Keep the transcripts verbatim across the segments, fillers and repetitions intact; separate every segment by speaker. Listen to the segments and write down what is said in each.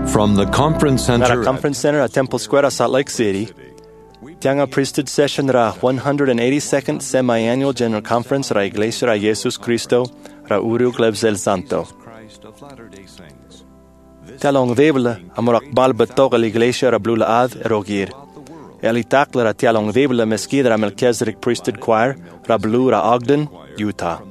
Speaker 1: From the Conference
Speaker 2: At
Speaker 1: Center
Speaker 2: our conference center at Temple Square at Salt Lake City, tiang a priesthood session ra one hundred eighty-second semi-annual General Conference ra Iglesia ra Jesus Cristo ra Uru Glebs el Santo. Tialong debele amorak balbetog el Iglesia ra Blula Ad erogir. Elitakler ra tialong debele meskid ra Melchizedek Priesthood Choir ra Blue ra Ogden, Utah.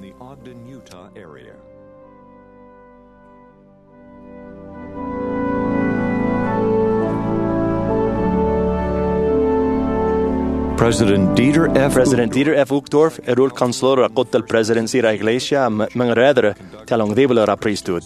Speaker 1: President Dieter F.
Speaker 2: President Dieter F. Uchtdorf erul consulor ra Qotel Presidency ra Iglesia mga redere tialong debele ra priesthood.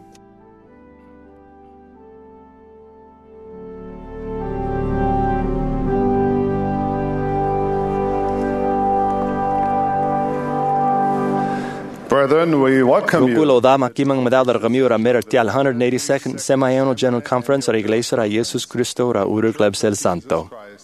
Speaker 3: Brethren, we welcome you.
Speaker 2: Gukulo dama kimang madadar kami ra mer tial one hundred eighty-second semi-annual General Conference ra Iglesia ra Jesus Cristo ra Uru Glebs el Santo.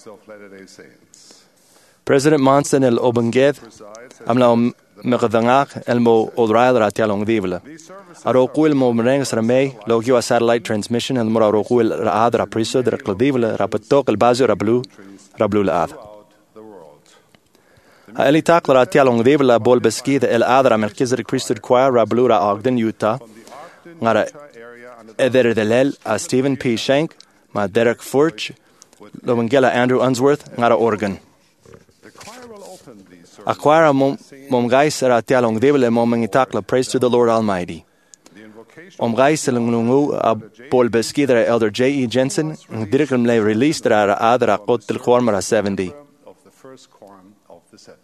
Speaker 2: President Monson el Obenged amla megadangak el mo olrail ra tialong dibla. Arokuil mo merengs ra may logio a satellite transmission el mo arokuil ra ad ra priesthood ra cladibla ra patok el bazio ra blue ra blue la ad. A eli takla ra tialong dibla bol beskida el ad ra Melchizedek Priesthood Choir ra blue ra Ogden, Utah. Ngara eder delel a Stephen P. Shank ma Derek Furch lo Mengela Andrew Unsworth ngara Oregon. Acquire mom gais ra tialong debele mom mengitakla praise to the Lord Almighty. Om gais lungu a bol beskidra Elder J E Jensen dirikam le released ra ra adra qotel khormara seventy.
Speaker 3: Of the first quorum of the seventy.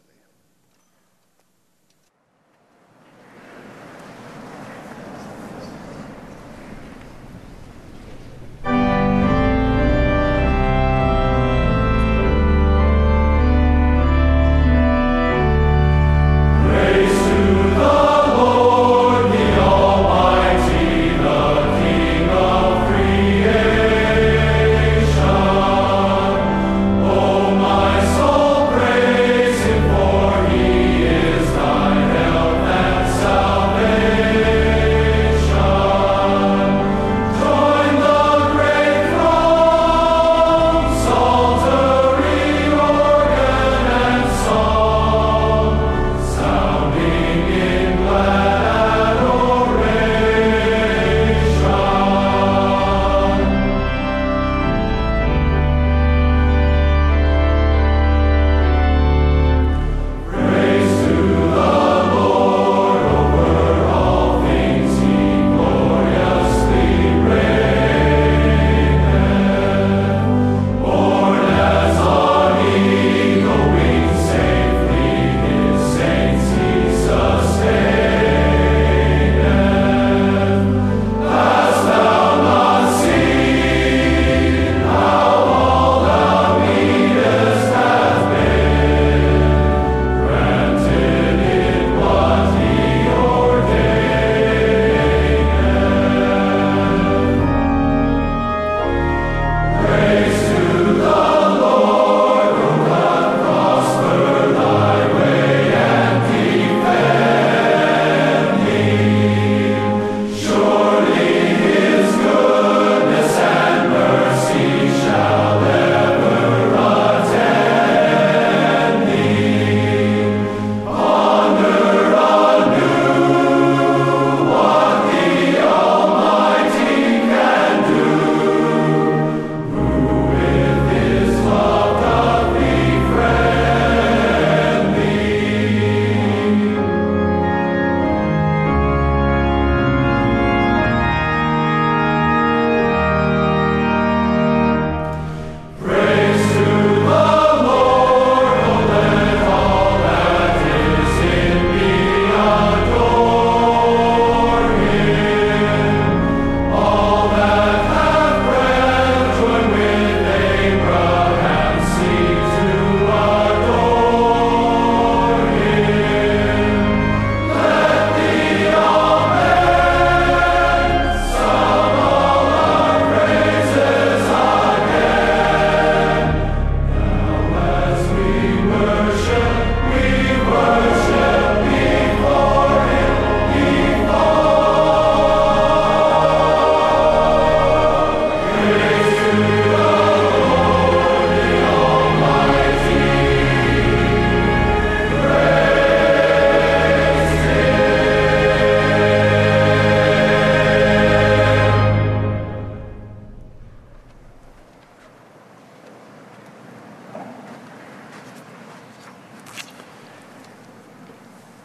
Speaker 4: Oh, my soul, praise Him.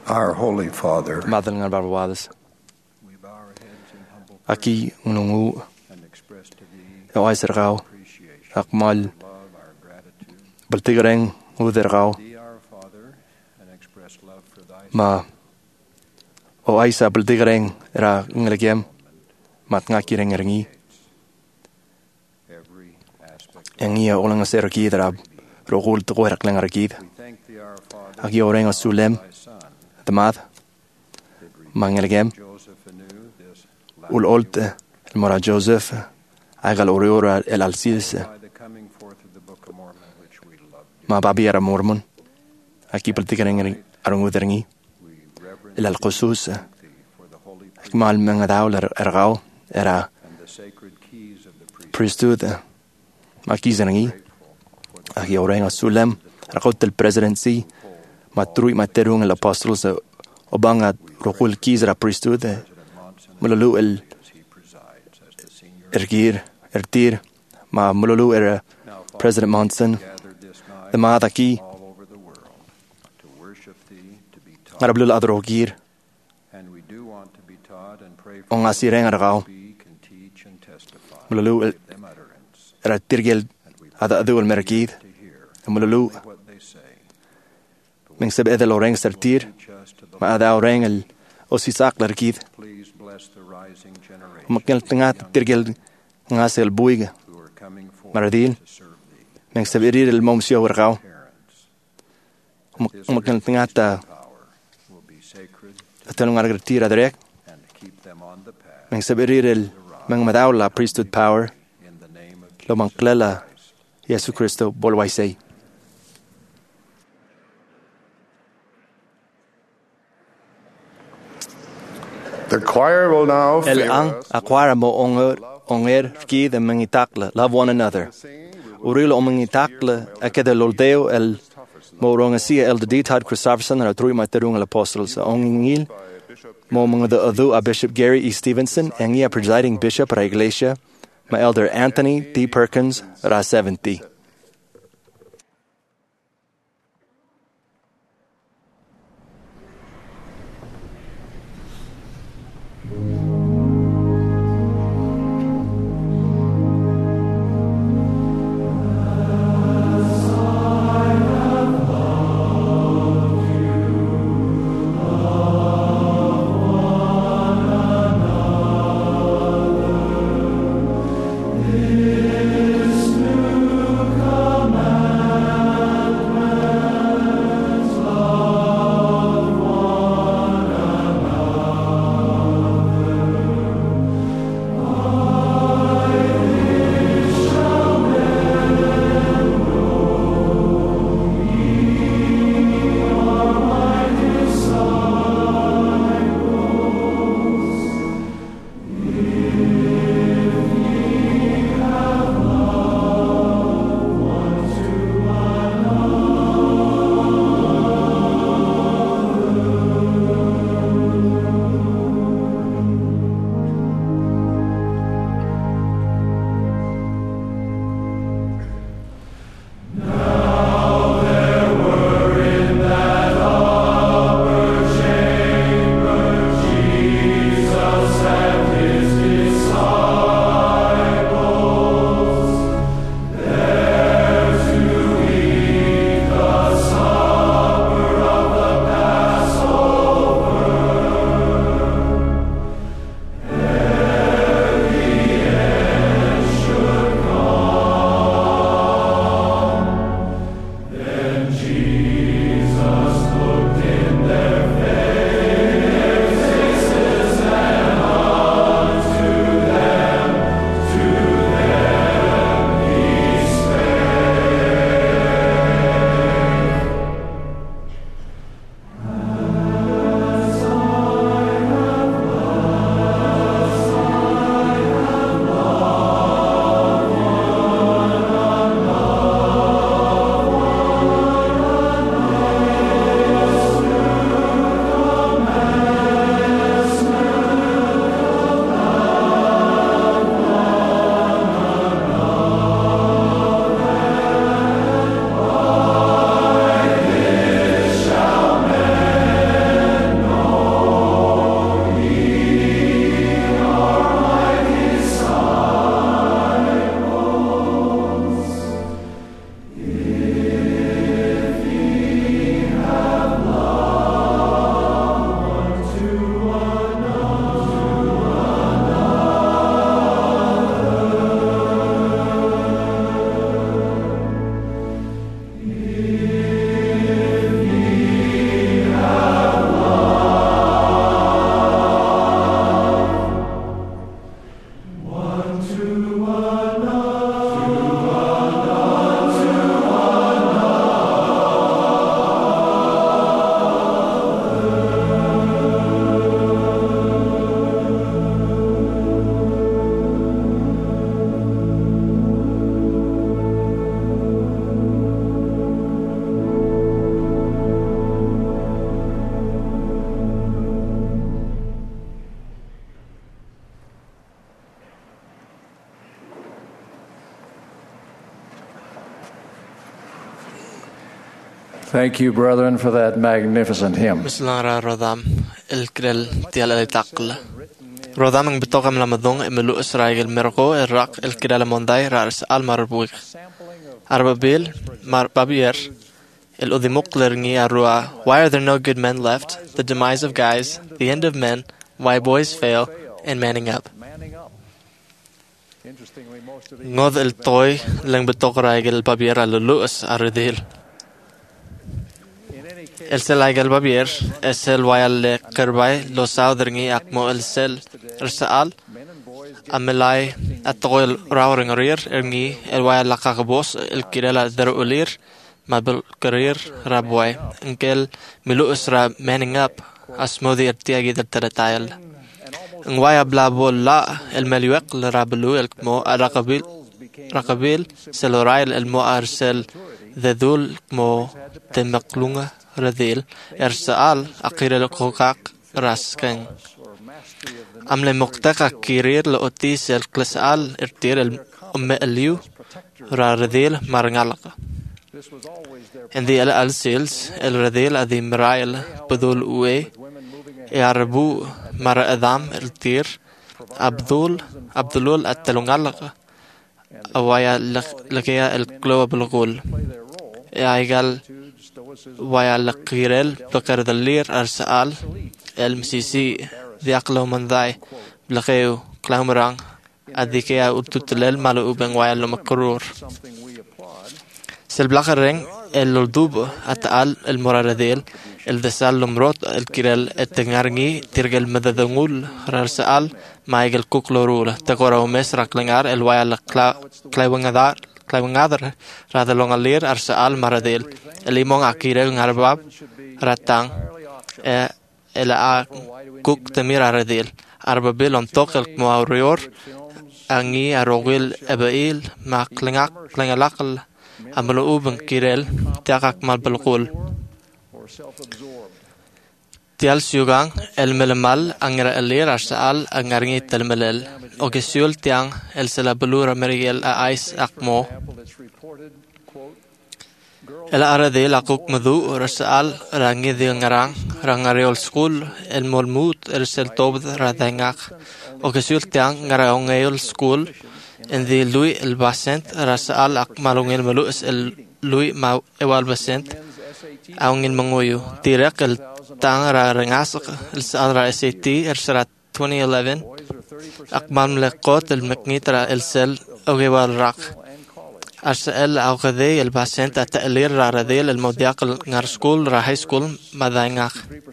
Speaker 3: Our Holy Father,
Speaker 2: Madal ngal barbadas.
Speaker 3: we bow our heads in humble
Speaker 2: Aki unungu
Speaker 3: and express to Thee
Speaker 2: o aisergao
Speaker 3: appreciation,
Speaker 2: akmal
Speaker 3: love, our gratitude.
Speaker 2: baltigareng udergao
Speaker 3: Thee, our Father, and express love for Thy
Speaker 2: ma o aisa baltigareng ra ngalagem mat ngakireng erengi
Speaker 3: every aspect.
Speaker 2: engia olang aserki darab rogul to gorak lang arakid
Speaker 3: We thank Thee, our Father,
Speaker 2: aki oreng asulem
Speaker 3: Thy Son,
Speaker 2: tamad
Speaker 3: did redeem
Speaker 2: mangalagem
Speaker 3: Joseph anew, this
Speaker 2: ul olt el mora Joseph agal oriora el alsis
Speaker 3: by the coming forth of the Book of Mormon, which we love.
Speaker 2: ma babi ara mormon aki baltigareng arung uderengi
Speaker 3: We reverence
Speaker 2: el alqusus
Speaker 3: Thee for the holy priest
Speaker 2: mal mangadaw ergao era
Speaker 3: and the sacred keys of the
Speaker 2: priesthood
Speaker 3: priesthood.
Speaker 2: maki zangi aki oreng asulem rakot el presidency matrui materung el apostles obanga rokul kizra priesthood mululu el
Speaker 3: As he presides as the senior
Speaker 2: ergir ertir ma mululu era
Speaker 3: now Father,
Speaker 2: President Monson
Speaker 3: gathered this night
Speaker 2: the madaki
Speaker 3: all over the world to worship Thee, to be taught,
Speaker 2: ngarablul adrogir
Speaker 3: and we do want to be taught and pray for
Speaker 2: on
Speaker 3: those
Speaker 2: asireng
Speaker 3: who
Speaker 2: argao
Speaker 3: speak and teach and testify.
Speaker 2: mululu el
Speaker 3: Give them utterance,
Speaker 2: era tirgel
Speaker 3: and we
Speaker 2: ada adul merkid
Speaker 3: to hear
Speaker 2: mululu
Speaker 3: what they say.
Speaker 2: meng seb edel oreng sertir
Speaker 3: Teach us to the
Speaker 2: ma ada oreng el osisak lerkid
Speaker 3: please bless the rising generation
Speaker 2: makel tengat tirgel ngasel buig
Speaker 3: who are coming forth
Speaker 2: maradil
Speaker 3: to serve Thee.
Speaker 2: meng seb erir el momsio ergao
Speaker 3: Parents,
Speaker 2: makel tengata
Speaker 3: power will be sacred
Speaker 2: atalung argertir adrek
Speaker 3: and keep them on the path
Speaker 2: meng seb erir el meng madaw la priesthood power
Speaker 3: in the name of
Speaker 2: lo mang klela Yesu Cristo bolwaisei
Speaker 3: The choir will now
Speaker 2: el
Speaker 3: favor
Speaker 2: ang
Speaker 3: us
Speaker 2: aquara mo onger onger ki de mengitakla love one another uril o mengitakla akede loldeo el mo rongasia el de ditad Christopherson and trui materung el apostles ongingil mo mga de adu a Bishop Gary E. Stevenson engia presiding bishop ra iglesia ma elder Anthony D. Perkins ra seventy.
Speaker 4: Thank you, brethren, for that magnificent hymn.
Speaker 5: Mislara rodam el krel tial el taql. Rodam ang bitokam lamadong emelu Israel merko Iraq el krel monday ras al marbuik. Arbabil mar babier el udimuk lerni arua. Why are there no good men left? The demise of guys, the end of men, why boys fail, and manning up. Ngod el toy lang bitok raigel babier al luus aridil. El sel aigel babier es el wayal le kerbay lo saudringi akmo el sel rsaal amelai atoil rawring rir ergi el wayal lakakabos el kirela derulir mabil career rabway enkel milu isra manning up asmodi ertiagi der teratail ngwaya blabol la el meliwek le rablu el mo raqabil raqabil selorail el mo arsel ذذول mo تمقلونga رديل إرسال أقير القوقاق راسكن أمل مقتقى كيرير لأتيس القلسال ارتير الأم اليو را رديل مرنغالق اندي الألسيلز الرديل أذي مرايل بدول أوي ياربو مر أذام ارتير عبدول عبدلول التلونغالق أوايا لقيا القلوة بالغول يايقال ويا لقيرل بقر دلير أرسال المسيسي ذيقلو من ذاي بلقيو كلامران أذيكيا أتوتلل مالو أبن ويا لمكرور سلبلاقرين اللودوب أتقال المرارديل الدسال لمروت الكيرل التنغارني ترجل مددنغول رأرسال ما يجل كوكلورول تقورو مصر كلنغار الويا لكلاوانغدار كلاوانغادر راذا لونغالير أرسال مرديل اللي مون أكيرل نغرباب راتان إلا كوك تمير أرديل أربابيل أنتوك المواوريور أنغي أروغيل أبائيل ما كلنغاك كلنغالاقل أملو أوبن كيرل تاقاك مال بالقول تيال سيوغان الملمال أنغر اللير أرسال أنغرني تلملل أوكسيول تيان السلابلور مريل أعيس أقمو إلا أردي لقوك مذو رسال رانغي ذي نغران رانغريول سكول المولموت رسل توبد راذنغاق أوكسيول تيان نغرانغيول سكول إن ذي لوي الباسنت رسال أقمالون الملوس اللوي ما إوال باسنت أونغين منغويو تيرق التان را رنغاسق السال را اس اي تي ارسرات twenty eleven أقمال ملقوت المكنيت را السل أوغيوال راق أرسل أو غذي الباسنت التألير را رذيل المودياق النار سكول را هاي سكول مداينغاق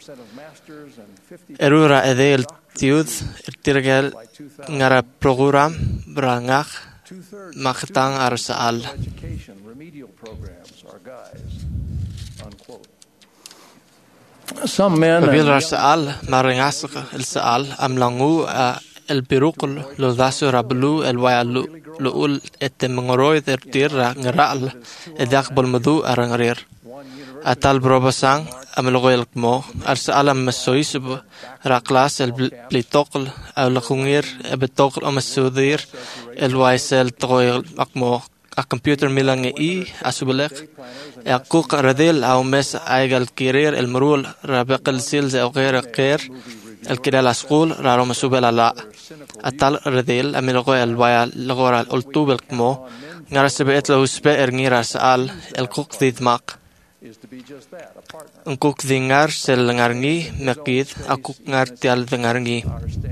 Speaker 5: إرو را إذي التيوذ ارترغل نار بروغرام برانغاق مختان أرسال قبيل رسال مارنغاسق السال أملانغو البيروق لذاسو رابلو الوايا لؤول التمنغروي ذرتير نرال إذاق بالمدو أرنغرير أتال بروبسان أملغوي الكمو أرسال مسويسب راقلاس البليتوقل أو لخونغير بتوقل أم السودير الوايسل تغوي أقمو الكمبيوتر ميلانغي إي أسوبلق يقوق رديل أو مس أيغل كيرير المرول رابق السيلز أو غير غير الكيرال أسقول رارو مسوبلا لا أتال رديل أميلغوي الوايا لغورا الألتوب الكمو نرسبئت له سبئر نيرا سأل القوق ذي دماق انقوق ذي نار سل نارني مقيد أقوق نار تيال ذي نارني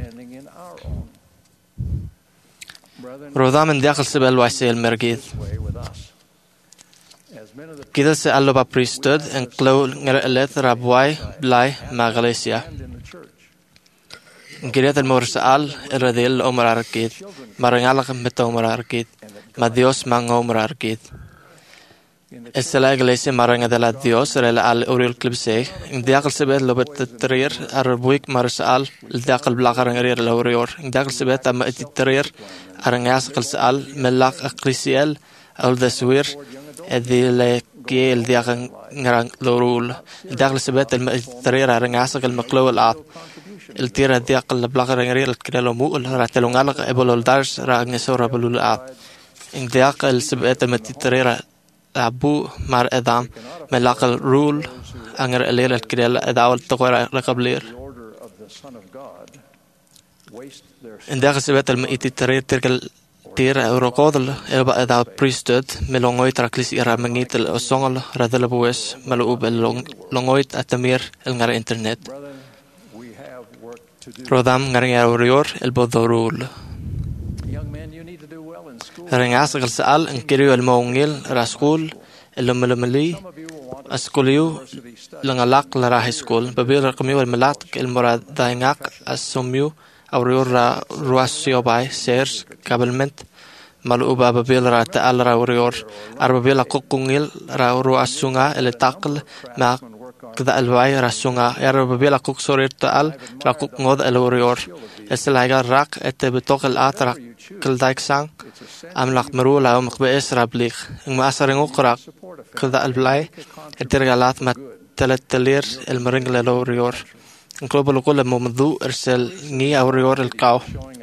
Speaker 5: روضا من داخل سبئل وايسي المرقيد كده سألو با priesthood en klo ngereleth rabwai blai magalesia Giriat المور سأل الرذيل أمر أركيد مرنالك متى أمر أركيد ما ديوس ما أمر أركيد السلا إغليسي مرنga de la Dios rela al أوريل كلبسي إن داخل سبت لو بتترير الربويك مر سأل الداخل بلاغر غير الأوريور إن داخل سبت أما الترير أرنجاس قل سأل ملاك أقليسيال أو الدسوير هذه لكي الداخل نران لورول الداخل سبت الترير أرنجاس قل مقلو العاط التير الداخل بلاغر غير الكريلو مول راتلون علق أبو الدارس رانجسور أبو العاط إن داخل سبت الترير abu mar edam melakal rule anger elel kidel edawal toqora rakablir inda qasbat al ititrir tirkal tir eurocodel elba edaw priesthood melongoit raklis ira mangit el songol radel bues malub el longoit atamir el ngar internet rodam ngar urior el bodorul Rengas gal sal inkiriu el mongil raskul el melmeli askuliu langalak la high school babil rakmiu el melat el murad daingak assumiu urior ra ruasio bai sers kabelment maluba babil ra ta'al ra urior arbabil akukungil ra ruasunga el taql ma كذا الواي راسونغا يا بيلا كوك سورير تال راكوك ngod el urior eslaga rak et betok el atrak kal daiksan am lak meru la um khbes rablik ma asring uqra كذا البلاي الترجالات ما تلت تلير المرنج el urior global كل موضوع ارسل ني urior القاو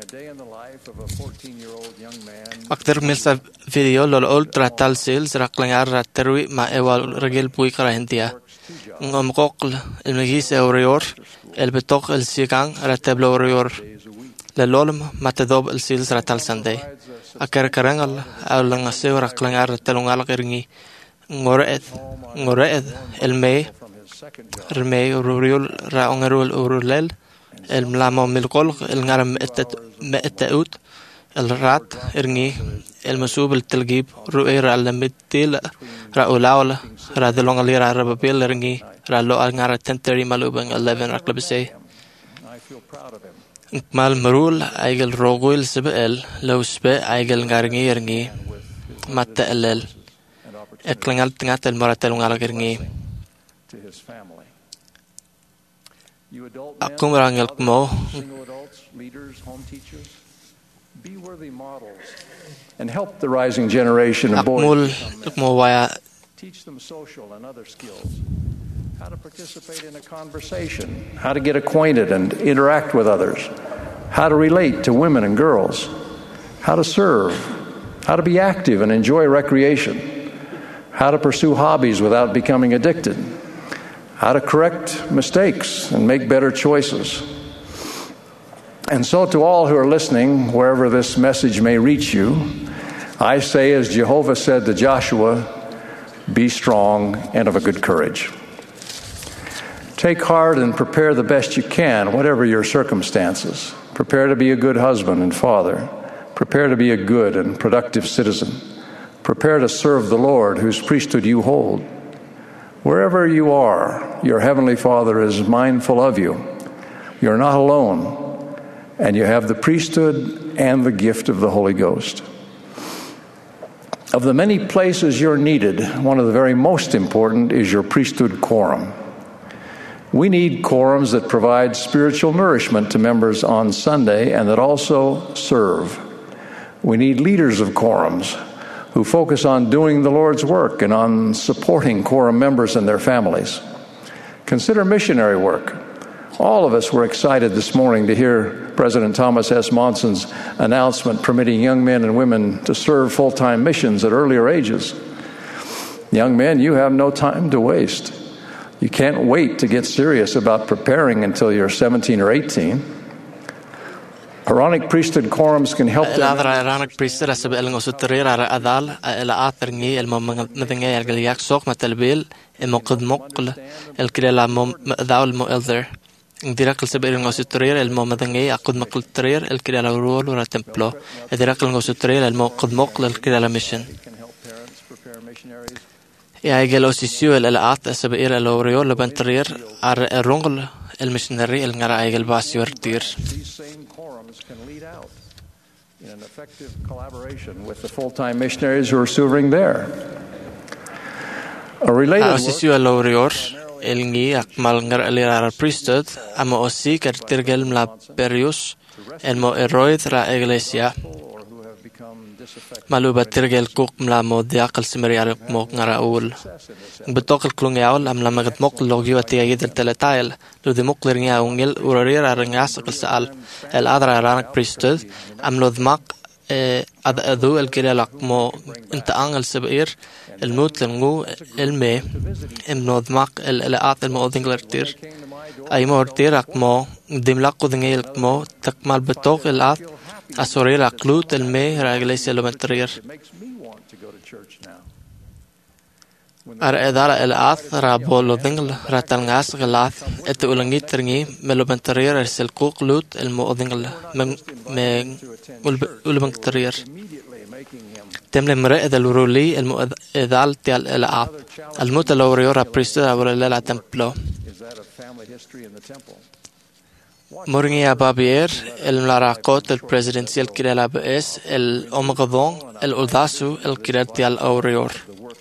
Speaker 5: أكثر من فيديو للأولترا تال سيلز رقلنجار تروي مع أول رجل بويكرا هندية نمقل المجيس أوريور البتوق السيكان رتب لوريور للولم ما تذوب السيلز رتال سندي أكر كرنجل أو لنغسيو رقلنجار تلونغال غيرني ngoreth ngoreth المي المي أوريول رأونغرول أورولل الملامو ملقول النعم متأوت الرات إرني المسوب التلجيب رؤير على مديل رأولاول رادلون اللي راببيل إرني رالو أنعار تنتري مالوبن eleven ركلبسي مال مرول أيجل روغويل سبأل لو سبأ أيجل غارني إرني متألل إكلنجال تنعت المرتلون على إرني أقوم رانجل كمو
Speaker 4: Be worthy models and help the rising generation of boys. Teach them social and other skills. How to participate in a conversation, how to get acquainted and interact with others, how to relate to women and girls, how to serve, how to be active and enjoy recreation, how to pursue hobbies without becoming addicted, how to correct mistakes and make better choices. And so to all who are listening, wherever this message may reach you, I say, as Jehovah said to Joshua, be strong and of a good courage. Take heart and prepare the best you can, whatever your circumstances. Prepare to be a good husband and father. Prepare to be a good and productive citizen. Prepare to serve the Lord, whose priesthood you hold. Wherever you are, your Heavenly Father is mindful of you. You're not alone. And you have the priesthood and the gift of the Holy Ghost. Of the many places you're needed, one of the very most important is your priesthood quorum. We need quorums that provide spiritual nourishment to members on Sunday and that also serve. We need leaders of quorums who focus on doing the Lord's work and on supporting quorum members and their families. Consider missionary work. All of us were excited this morning to hear President Thomas S. Monson's announcement permitting young men and women to serve full-time missions at earlier ages. Young men, you have no time to waste. You can't wait to get serious about preparing until you're seventeen or eighteen. Aaronic priesthood quorums can help them.
Speaker 5: Aaronic priesthood as el ngosutrir ara adal el aaterngi el momnadenge el galiak sok matalbil el moqdmoql el kila mom daul mo elder. Direct السبير النوسيترير المومدنجي أقد مقلترير الكريال الرول ورا تمبلو direct النوسيترير المقد مقل الكريال ميشن يا جلوسيسيو الألعات السبير الأوريول لبنترير ar الرونغل المشنري النرا أيجل باسيور تير
Speaker 4: in an effective collaboration with the full-time missionaries who are serving there. A related work
Speaker 5: Elngi akmal ngar alirar priesthood ama osi kertirgel mla perius elmo eroid ra iglesia maluba tirgel kuk mla modiaqal simrial mok ngara ul betokal klungiaul amla magat mok logio atia yidr teletail lo de mok lirngia ungel urarir arangas sal el adra ranak priesthood amlo dmak أد أذو الكلالق مو أنت أنغل سبير الموت لنغو المي إمنوذ ماق الألعات المؤذن غلرتير أي مورتير أقمو دملاقو ذنغيل أقمو تقمال بطوق الألعات أسورير أقلوت المي راجليسي لبنترير أر إدارة الألعات رابولو ذنغل راتلنغاس غلات أتولنغي ترنغي ملوبنترير أرسلقو قلوت المؤذن من من ولبنترير تملي مرئد الورولي المؤذال تيال الألعاب الموت لوريورا بريستو ورللا تمبلو مورنيا بابير الملاراقوت البريزيدنسيال كيرالا بإس الأمغضون الأوداسو الكيرال تيال أوريور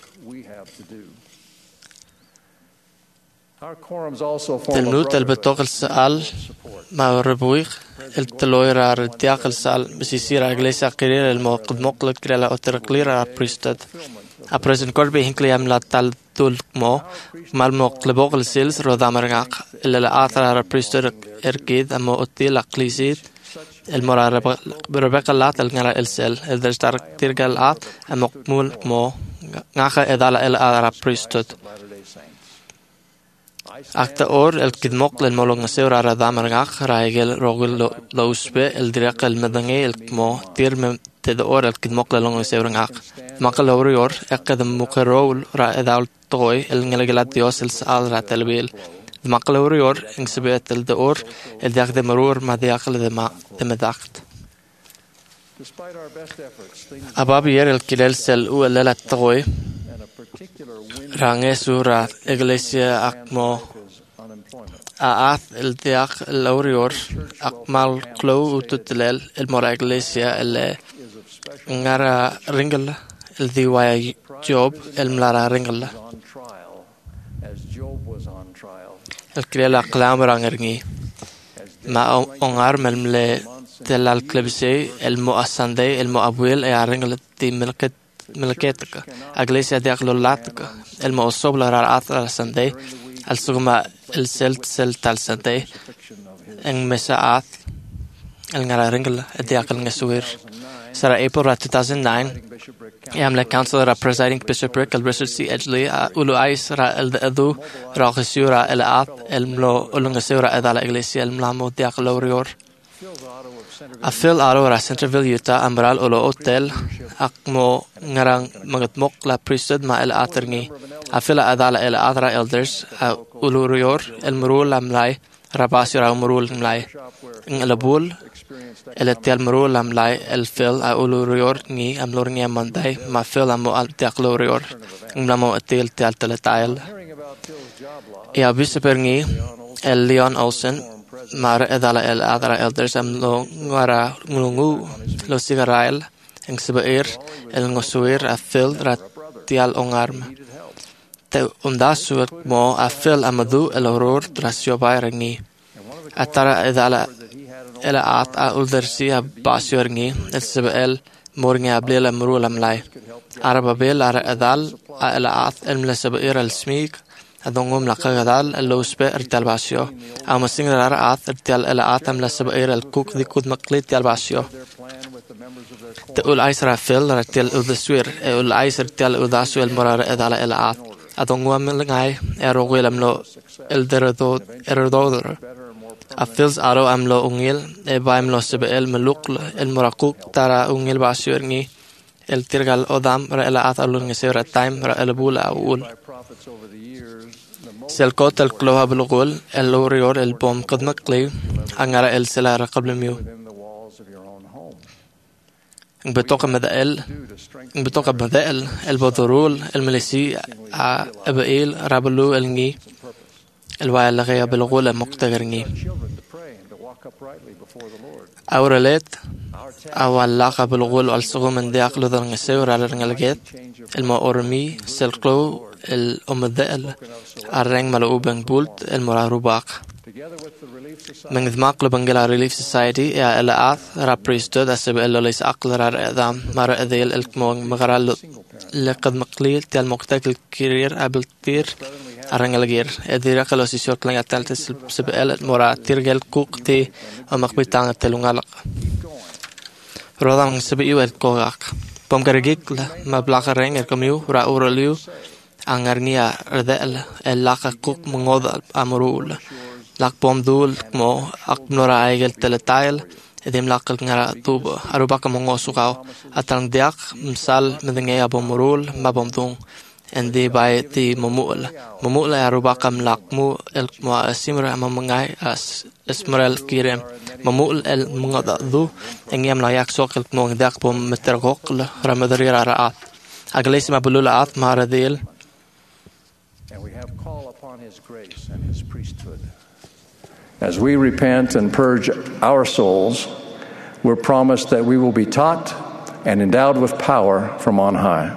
Speaker 5: تلنوت البتوغ السؤال ما ربويخ التلويرا ردياق السؤال بسيسير أغليسا قرير الموقد مقلق كريلا أوترقليرا بريستد أبريزن كوربي هنكلي أملا تال تول مو مال موقلبوغ السيلس رو دامرغاق إلا لآثر بريستد إركيد أمو أتيل أقليسيد المرا ربقا لات الغنرا السيل الدرجتار تيرغا لات أمقمول مو غاقا إدالا إلا آثر بريستد أكتا أور الكدموق للمولوغ نسيورا ردامرغاق رايجل روغل لوسبي الدريق المدنغي الكمو تير من تدور الكدموق للمولوغ نسيورا ماقا لوريور اقد مقرول را إداول طوي النغلقلات ديوس السؤال را تلبيل ماقا لوريور انسبيت الدور الدياق دي مرور ما دياق لدمداقت أبابي ير الكلال سلو الليلة طوي رانغي سورة إغليسيا أقمو آث الدياق الأوريور أقمال قلو وتتلال المرا إغليسيا اللي نغارا رنجل الديوايا جوب الملارا رنجل الكليل أقلام رانغرني ما أنغار ململي تلال كلبسي المؤسندي المؤبويل يا رنجل دي ملكت ملكيتك أغليسيا دياقلو لاتك المؤصوب لرار آثر السندي السغمة السلت سلت السندي إن مساعات النغرا رنجل دياقل نسوير سارة أبريل two thousand nine يعمل كونسلر presiding bishopric الريشارد سي إدجلي أولو آيس را الدأذو را خسيورا الآث الملو أولو نسيورا إذا الإغليسيا الملامو دياقلو ريور أفيل أرورا سنترفيل يوتا أمبرال أولو أوتيل أقمو نغران مغتموق لا بريستد ما إل آترني أفيل أدالا إل آثرا إلدرز أولو ريور المرول لملاي رباسي راو مرول ملاي الأبول إل تيال مرول لملاي الفيل أولو ريور ني أملورني أمانداي ما فيل أمو ألتياقلو ريور ملامو أتيل تيال تلتايل يا بيسبرني الليون أولسن مار إذا ال آثرا إلدرز أم لو غارا ملونغو لو سيغرايل إن سبائر النسوير أفيل راتيال أونغارم te undasuat mo afil amadu eloror trasio bayrni atara edala ela at a uldersia basiorni elsbel mornga ablela mrulam lai araba bel ara edal ela at elmlesabair elsmik adongum laqadal elosbe ertal basio amasinga ara at ertal ela atam lesabair elkuk dikud maqlit tal basio تقول عيسر فيل رتيل أذسوير تقول عيسر تيل أذاسو المرار إذا لا إلعات أدونغوا من لعاي أروغي لملو الدردود الدردودر أفيلز أرو أملو أنجيل إبا أملو سبئل ملوك المراقوق ترى أنجيل باسيورني الترغال أدام رأي إلعات أولو نسير التايم رأي البول أول سلكوت الكلوها بالغول اللوريور البوم قد مقلي أنغرا السلارة قبل ميو بتوقع مذائل بتوقع مذائل البذرول الملسي أبائيل رابلو النجي الواي اللغية بالغول مقتغرني أورلت أو اللاقة بالغول والصغو من دياق لذر نسيور على رنجلجات المؤرمي سلقلو الأمذائل الرنج ملؤو بنبولت المرارباق من ذماق لبنجلا ريليف سوسايتي يا إلآث رابريستود أسبق إلو ليس أقل رار إعظام مرة إذيل الكمون مغرال لقد مقليل تيال مقتاك الكرير قبل تير أرنجلجير إذي رقلو سيسيور كلنجا تالتس سبق إل مرة تيرجل كوق تي ومقبي تانغ تلونغالق Rodam sebiu el kogak. Pom karigik ma blaka reng er kamiu ra uraliu angarnia erdel el laka kuk mongod amrul. Lak pom dul mo aknora aigel teletail edim lakal ngara tuba arubaka mongosukau atang diak msal medenge abomrul mabomdung endi bai ti momul momul arubaka mlakmu el mo simra mamangai as esmerel kirem momul el mongada du engem layak sokil mo diak pom metergok ramadri raat agles mabulula at maradil.
Speaker 4: And we have call upon His grace and His priesthood. As we repent and purge our souls, we're promised that we will be taught and endowed with power from on high.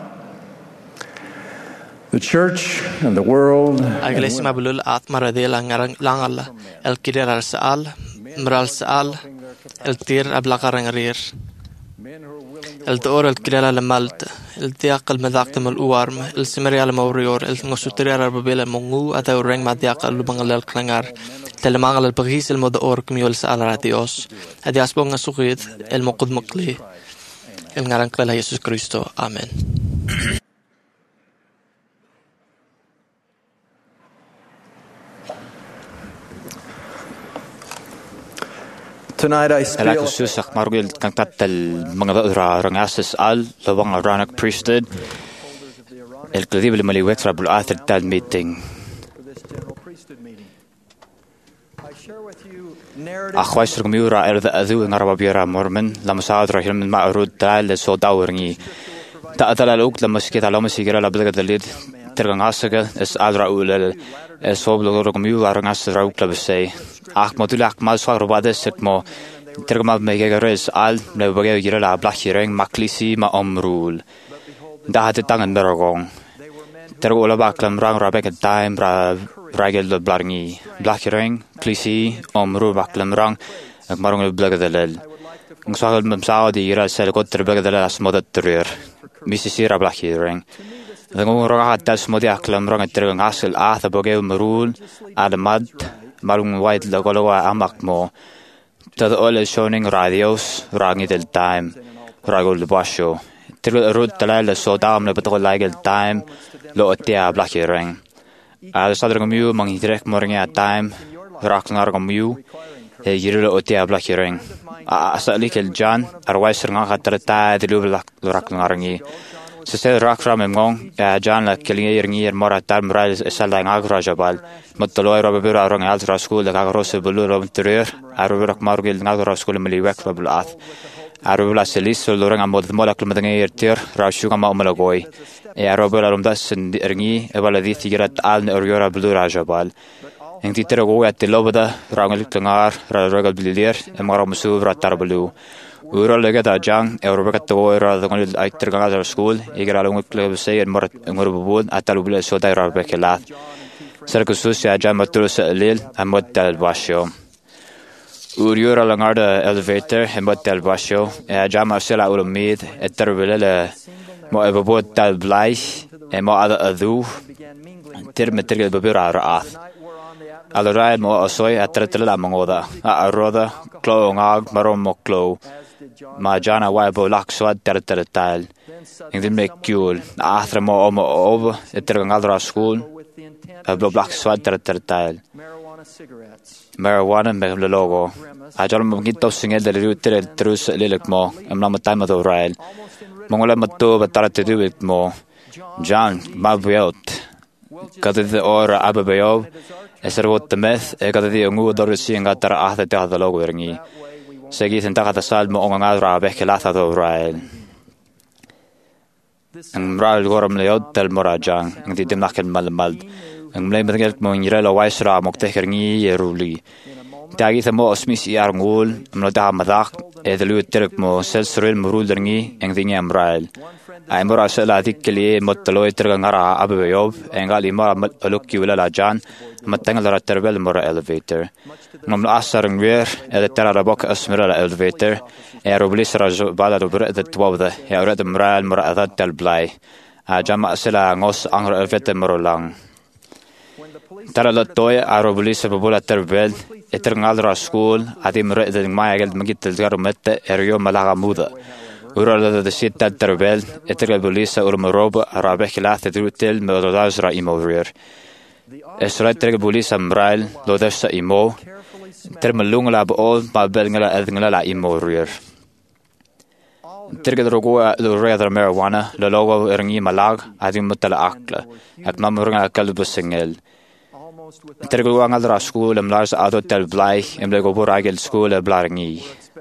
Speaker 4: The church and the world
Speaker 5: agles mabulul at maradil angarang langal el kirar saal mral saal el tir ablakarang rir el dor el kirala lamalt el tiaq el madaqtam el uarm el simarial mawrior el ngosutiriar babel mongu ata reng madiaq el bangal el klangar telemangal el pagis el modor kmiol saal ratios adias bonga suqid el muqud maqli el ngarang kala Jesus Cristo. Amen.
Speaker 6: Tonight I
Speaker 7: Ela
Speaker 6: feel
Speaker 7: kususak marugil kang tatal mga dra rangasis al lawang Aaronic priesthood el credible maliwek rabul athir tal meeting akhwais rugmiura erda adu ngarababira mormen lamasadra hilmen ma'rud tal so dawringi ta atala luk lamaskita lamasigira labdaga dalid tergangasaga es adra ulal es soblo rugmiura rangasra uklabsei ach modulak mal swarobade setmo tergama megares al nebage gira la blachireng maklisi ma omrul da hatte tangen bergong tergola baklam rang rabek time ra ragel blarngi blachireng klisi omrul baklam rang marong blagadel ngsagal memsaadi gira sel got terbagadel asmodat trir misisira blachireng Dango raga tas modi aklam rang tergang asel atha bage omrul admad marung white lagolawa amakmo tad all showing radios rangi del time ragol basho til rut talal so dam le betol lagel time lo atia blachireng al sadrang mu mang direk mornga time raknar mu e yirlo atia blachireng asalikel jan arwais ranga khatra ta dilu raknarngi se rak from ngong jan la kelinge ngi mora tar moral salang agrajabal matloy robera rong altra school la garose bulu rom trer arubrak margil ngadra school meliwek robul ath arubla selis lorang amod mola klmadnge yertir rashuga ma umalagoy e arubla rom das ngi ebaladi tigirat al oriora bulu rajabal engti tergo at lobada rangel klangar ragal bilier e mara musu ratar bulu Ura lega da jang Europa kategori da con ai terganga school igra lungo club sei mar ngor bubud atalu bile so dai rabe kelat serkusus ya jam matrus lil amot dal basho Ura langarda elevator amot dal basho ya jam asela ulumid eterbele le mo ebobot dal blai e mo ada adu termetrgel babira raath alora mo asoy atretla mangoda a roda klo ngag marom moklo ma jana waibo lakswad ter tal ingdim mekul athra mo om ob etergangadra school ablo lakswad ter tal marijuana me logo ajal mo gito singel de ruter trus lelek mo amna matama do rail mongola matto batarate duit mo jan mabiot kada de ora ababayo eservot temeth e kada de ngu dorsi ngatara ahta te hada logo ringi Segi senta kata sal mo ongadra bekelata do rail. Ang rail goram leod tel morajang ang di demnaken malmal. Ang mlay matengel mo ngirela waisra mokteker ngi yeruli. Tagi sa mo osmis iar ngul amlo da madak e delu terek mo sel srel murul ngi ang di ngam rail. Ay mora sala dikli motlo terga ngara abeyob engali mora alukki wala la jan matangal ra terbel mora elevator. Nom asar ngwer e tera rabok asmira la elevator e roblis rajo bala do breda twabda e red mral mora adat tal blai a jama sala ngos angra elevator mora lang Tara la toya aro bulisa babula terbel eter ngalra school adi mre de maya gel magit tel mette erio malaga muda ura la de sit terbel eter bulisa ur moroba arabe khilat drutel modazra imover esra ter bulisa mrail lo dessa imo ter malungla ba all ba belngala adngala la imover ter gedrogo lo rather marijuana lo logo eringi malag adi mutala akla at mamurga kalbu singel Tergul wangal ra school em lars ado tel blai em lego boragel school e blarngi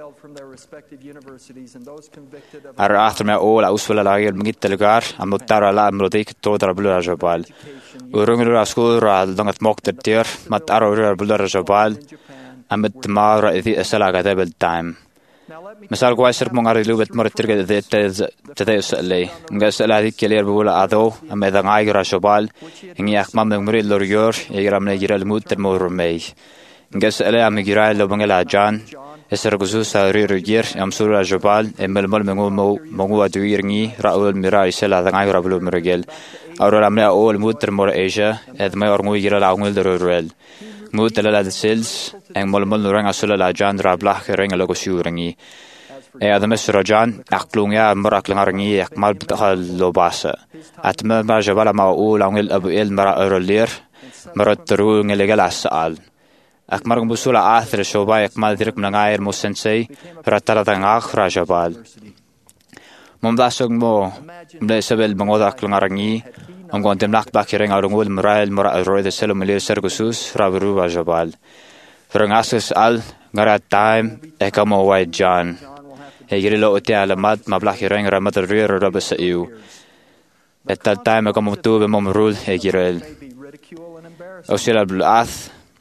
Speaker 7: ar after me all auswala lagel mgit telgar am tara la melodik todra blura jabal urung ra school ra dangat mokter tier mat aro ra blura jabal am mit mara idi asalaga table time Masal gwaiser mongar lubet mar terge de de sale ngas ala dik keler bula ado am edang aigra shobal ngi akmam ngmri lorior egram ne giral mutter mor mei ngas ala am giral lo bangala jan eser guzu sa ri rugir am sura jobal emel mal mengu mo mongu aduir ngi raul mira isela dang aigra bulu mergel aurora am ne ol mutter mor asia ed mai orngu giral angul dorel mutter la de sels eng mal mal rang asula la jan ra blach ring lo gosuringi e adam srajan aqlunga maraklangarngi akmal bithal lobasa atma ma jabala ma ul angel abu el mara erolir maratru ngelegala sal akmar busula athre shoba akmal direk mngair mo sensei ratara tangak rajabal momdasog mo mlesabel bangoda aklangarngi am gontem nak bakireng arungul marail mara roid selomile sergusus rabru rajabal rangasus al ngara time ekamo white john Hegiri lo uti alamat mablaki reng ramat rir rabas iu. At that time I come to be mom rule hegirel. Osila bluath.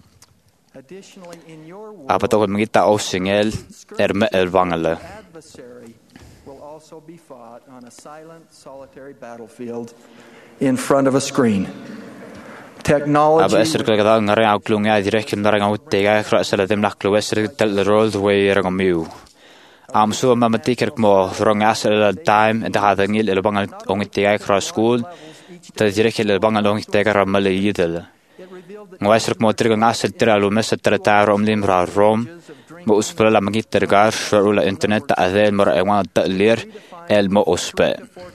Speaker 7: Apatok mangita o singel erme elvangala.
Speaker 4: Will also be fought on a silent, solitary battlefield in front of a screen. Technology.
Speaker 7: Aba esir kagada ngare auklunga direk ndarang utega krasala dem naklu esir tel rolled way rangamiu. Am so mamatiker mo rongas el time and hada ngil el bangal ongitega cross school ta direk el bangal ongitega ramal yidel ngwasr mo triga ngasel tiralu mesatra ta rom limra rom mo uspra la magiter gar shurula internet ta adel mar e wan ta lir el mo uspe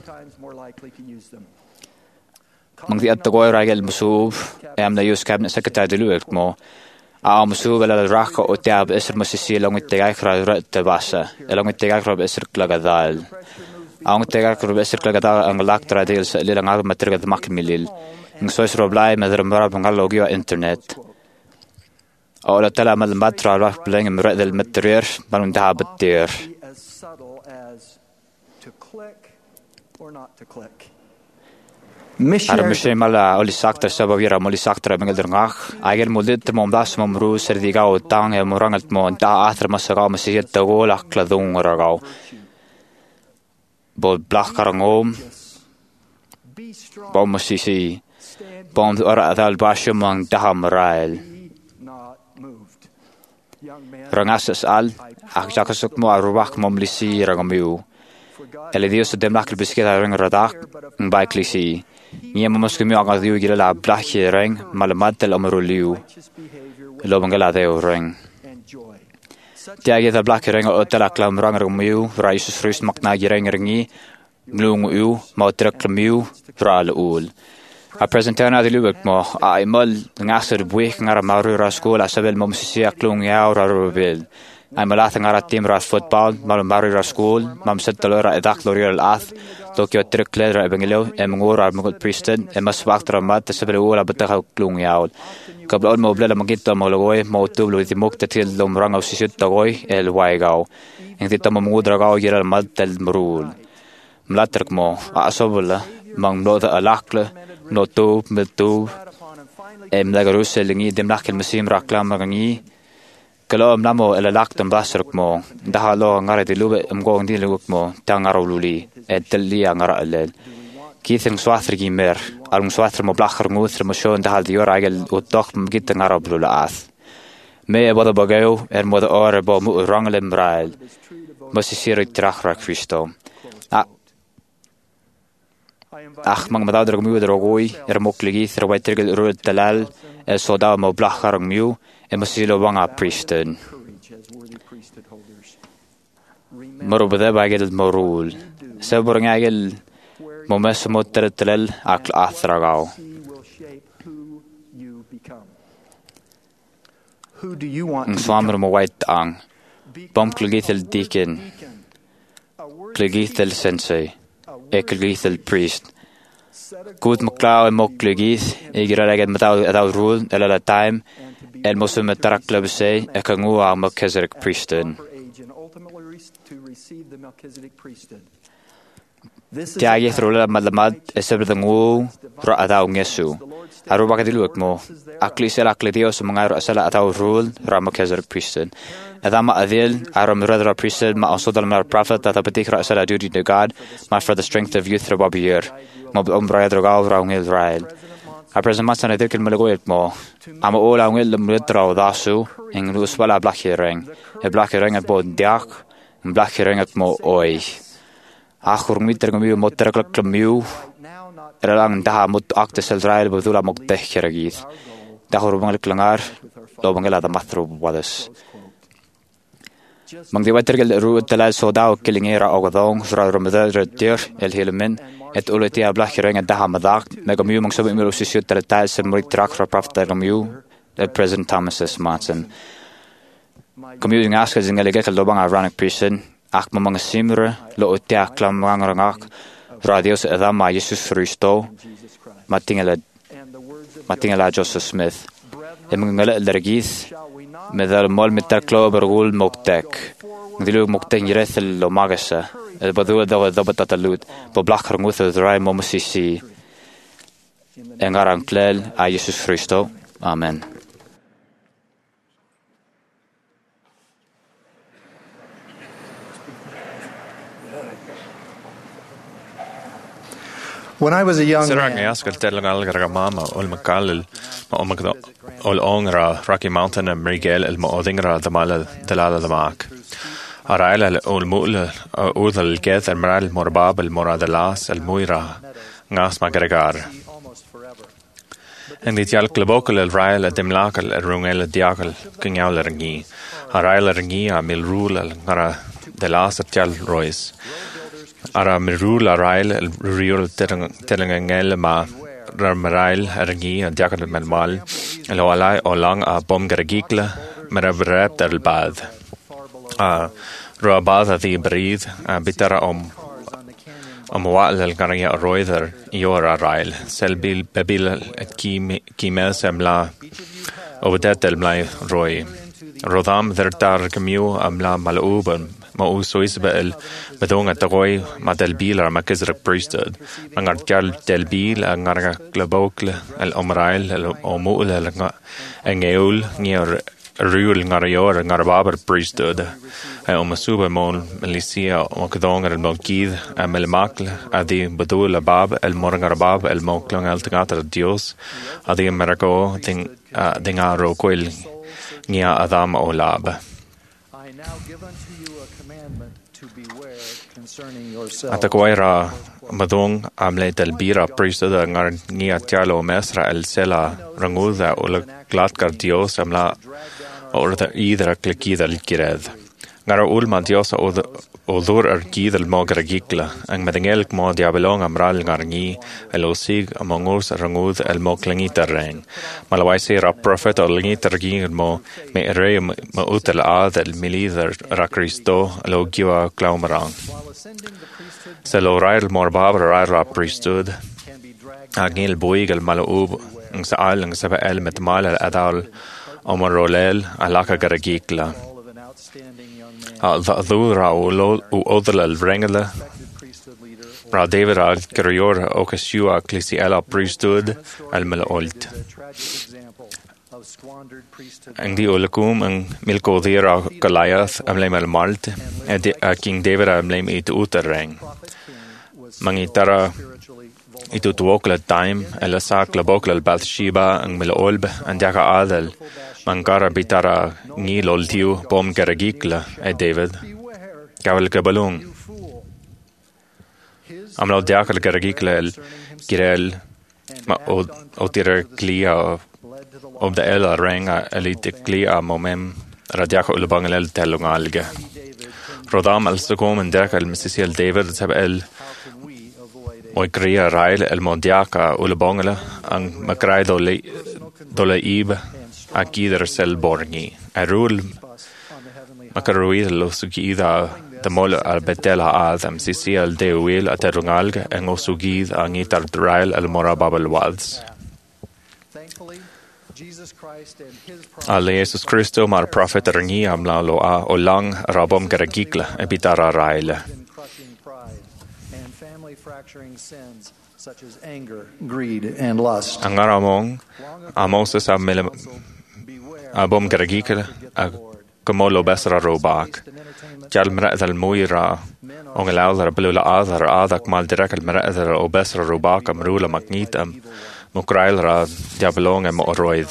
Speaker 7: mangdi at goy ragel musub am na use cabinet secretary de luek mo am musub la rakha o tab esr masisi long itega khra ta basa elong itega khra esr klagadal ang itega khra esr klagadal ang lak tradil lila ngar matrga makmilil ng sois roblay madar mara bangal logio internet ola tala mal matra rak bling mra del matrir balun da betir
Speaker 4: As subtle as to click or not to click.
Speaker 7: Ar mishe mala oli sakta sabavira moli sakta bengal drngach ager molit momdas momru serdiga o tang e morangalt mo ta atra masaga masiyet tagol akladung ragaw bo blach karangom bo masisi bom ora adal bashumang dahamrail rangasas al akjakasuk mo arwak momlisi ragamiu eledios demlak bisketa ring radak ngbaklisi Nia mamuskumi aga diu gira la blachi ring malamat tel amru liu lo bangala de ring Tiage da blachi ring o tela klam rang ramiu rais frus makna gira ringi glung u ma trekmiu ral ul a presentana de lubek mo ai mal ngaser buik ngara maru ra school asabel momsisi aklung ya ra robil I'm a laughing at team ras football, Malmari ras school, Mam set the Lora edak L'Oreal Ath, Tokyo Trick Leather Ebengilo, Emangor Armugul Prieston, and Maswaktra Mat, the Several Abataha Klung Yaul. Kabla mo Blella Magita Mologoy, Mo Tublo with the Mukta till Lomrang of Sisut Tagoy, El Waigao, and the Tamamudragao Yeral Mad Tel Mrul. Mlaterkmo, Asobula, Mang Nother Alakle, No Tube, Miltube, Em Lagarus selling them Lakel Messim Raklam Rangi. Kalau namo elalaktam basruk mo dahalo ngara dilube mgong diluguk mo tangarululi etelli ngara alel kithing swathri gimer alung swathri mo blacher nguthri mo shon dahal dior agel utok mgit ngara blula ath me bodo bagayo er modo ore bo mu ranglem brail mo sisir trach rak fisto ach mang madad er miu er ogoi er mokligi er waitrigel rud dalal e soda mo blachar miu e masilo wanga priesthood. Moro bede bagel morul. Seborang agel mo mesmo tertelel akl athragao.
Speaker 4: Who do you want
Speaker 7: Ang
Speaker 4: to
Speaker 7: swammer mo white ang. Bom klugithel deacon. Klugithel sensei. E klugithel priest. Goed moklau en mok klugith. E gira reged metau edau rule elala time. El mo summe tarak klubse e kangua ang Melchizedek priesthood. Tiagi throla madlamad e sebre dangu ra atau ngesu. Aru bakadiluak mo. Akli sel akli dios mga sela atau rule ra Melchizedek priesthood. Adama adil aram radra priesthood ma also dal mar prophet that apatik ra sela duty to God ma for the strength of youth rababi year. Mo umbra drogaw ra ngel rail. A present master na dirkel malagoet mo. Ama ola ngel lumritra dasu ing ruswala blachering. E blachering at bod diak, blachering at mo oi. Achur miter gemiu motter klak miu. Erlang daha mut akte sel rail bodula mok techkeragith. Dahur bangal klangar lo bangala da mathro wadas. Mang di watergel ru talal soda o kilingera ogadong ra ramadal dir el helmen et ulutia blachering at daha madak mega miu mang sabi miu sisut tal sem morik trak ra prafta miu the President Thomas S. Matson. Commuting aska zingalige kalobang ironic prison ak mga simre lo utia klam rangak radios edama Jesus Christo matingala matingala Joseph Smith emngala lergis medal mol metal club rgul moktek ngdilu moktek yirethel lo magasa el badu da dabata talut bo blakhar nguth drai momsisi engarang klel a Jesus Christo. Amen.
Speaker 4: When I was a young
Speaker 6: Sarang
Speaker 4: man,
Speaker 6: yaskal telangal gargamama ol makalil ma omagdo ol ongra Rocky Mountain and Miguel el ma odingra damala dalala damak. Araila ol mul udal geth el maral morbab el moradalas el muira ngas magregar. En dit jal klebokal el rail demlakal el rungel diakal kinyaul ringi. Araila ringi a mil rule el ngara delas jal rois. Ara mirul arail el riol telangangel ma ramarail ringi a diakal melmal el walai olang a bom gargikla merabrep el bad. A roabad a di breed a bitara om om wal el garya roider yor arail selbil bebil et kimel semla ovedet el mlai roi. Rodam dertar gemiu amla maluban ma usois bel bedong at roi ma del bil ar Melchizedek priesthood mangar gal del bil angar globokle el omrail el omul el engeul nier ruul ngar yor ngar baber priesthood e omasuba mon melisia o kedong el mogid a melmakle adi bedul bab el morgar bab el moklong el tagater dios adi merako ding dinga ro koil nia adam olab. Atakwayra madong amle del bira priesthood ngar nia tialo mesra el sela ranguda ula glatkar dios amla orda idra klikida likired. Ngar ulma dios odur ar gidal mogra gikla ang madengel mo diabelong amral ngar ni el osig amongos rangud el moklangi terreng. Malawai se ra prophet o langi tergin mo me ere ma utel ad el milider ra Cristo lo giwa klaumarang. Se lo rail morbab rail ra priesthood agil boig el malaub ng sa al ng sa el met mal el adal omorolel alaka garagikla. Al dhura u odl el vrengele ra David al gerior okasiu a klisi ela priesthood al mel olt. Ang di olakum ang milko dira Goliath am lem el malt and King David am lem it uterreng. Mangitara itu tuokla time el sak labokla el Bathsheba ang mel olb and jaka adel mangara bitara ni loltiu bom garagikla e David. Kawal kabalung. Am lo diacal garagicle girel ma o tira glia ob de ela renga elite glia momem radiaco ulbangalel telungalga. Rodam al sogom en dercal Missisiel David sab el Moi gria rail el mondiaca ulbangala ang magrai dole dole ib a gider sel borgi. A rule macaruid lo sugida de mol al betela adam Missisiel de wil a terungalga en o sugid ang itar rail el morababel wads. Al Jesus Christo mar prophet rangi am la lo a o lang rabom garagikla e bitara raile.
Speaker 4: Sins such as anger, greed, and lust.
Speaker 6: Ang aramong amoses am mele abom garagikla a komolo besra robak. Jal mra'dal muira on el alder blula adar adak mal direkal mra'dal o besra robak am rula magnitam mukrail ra diablong em oroid.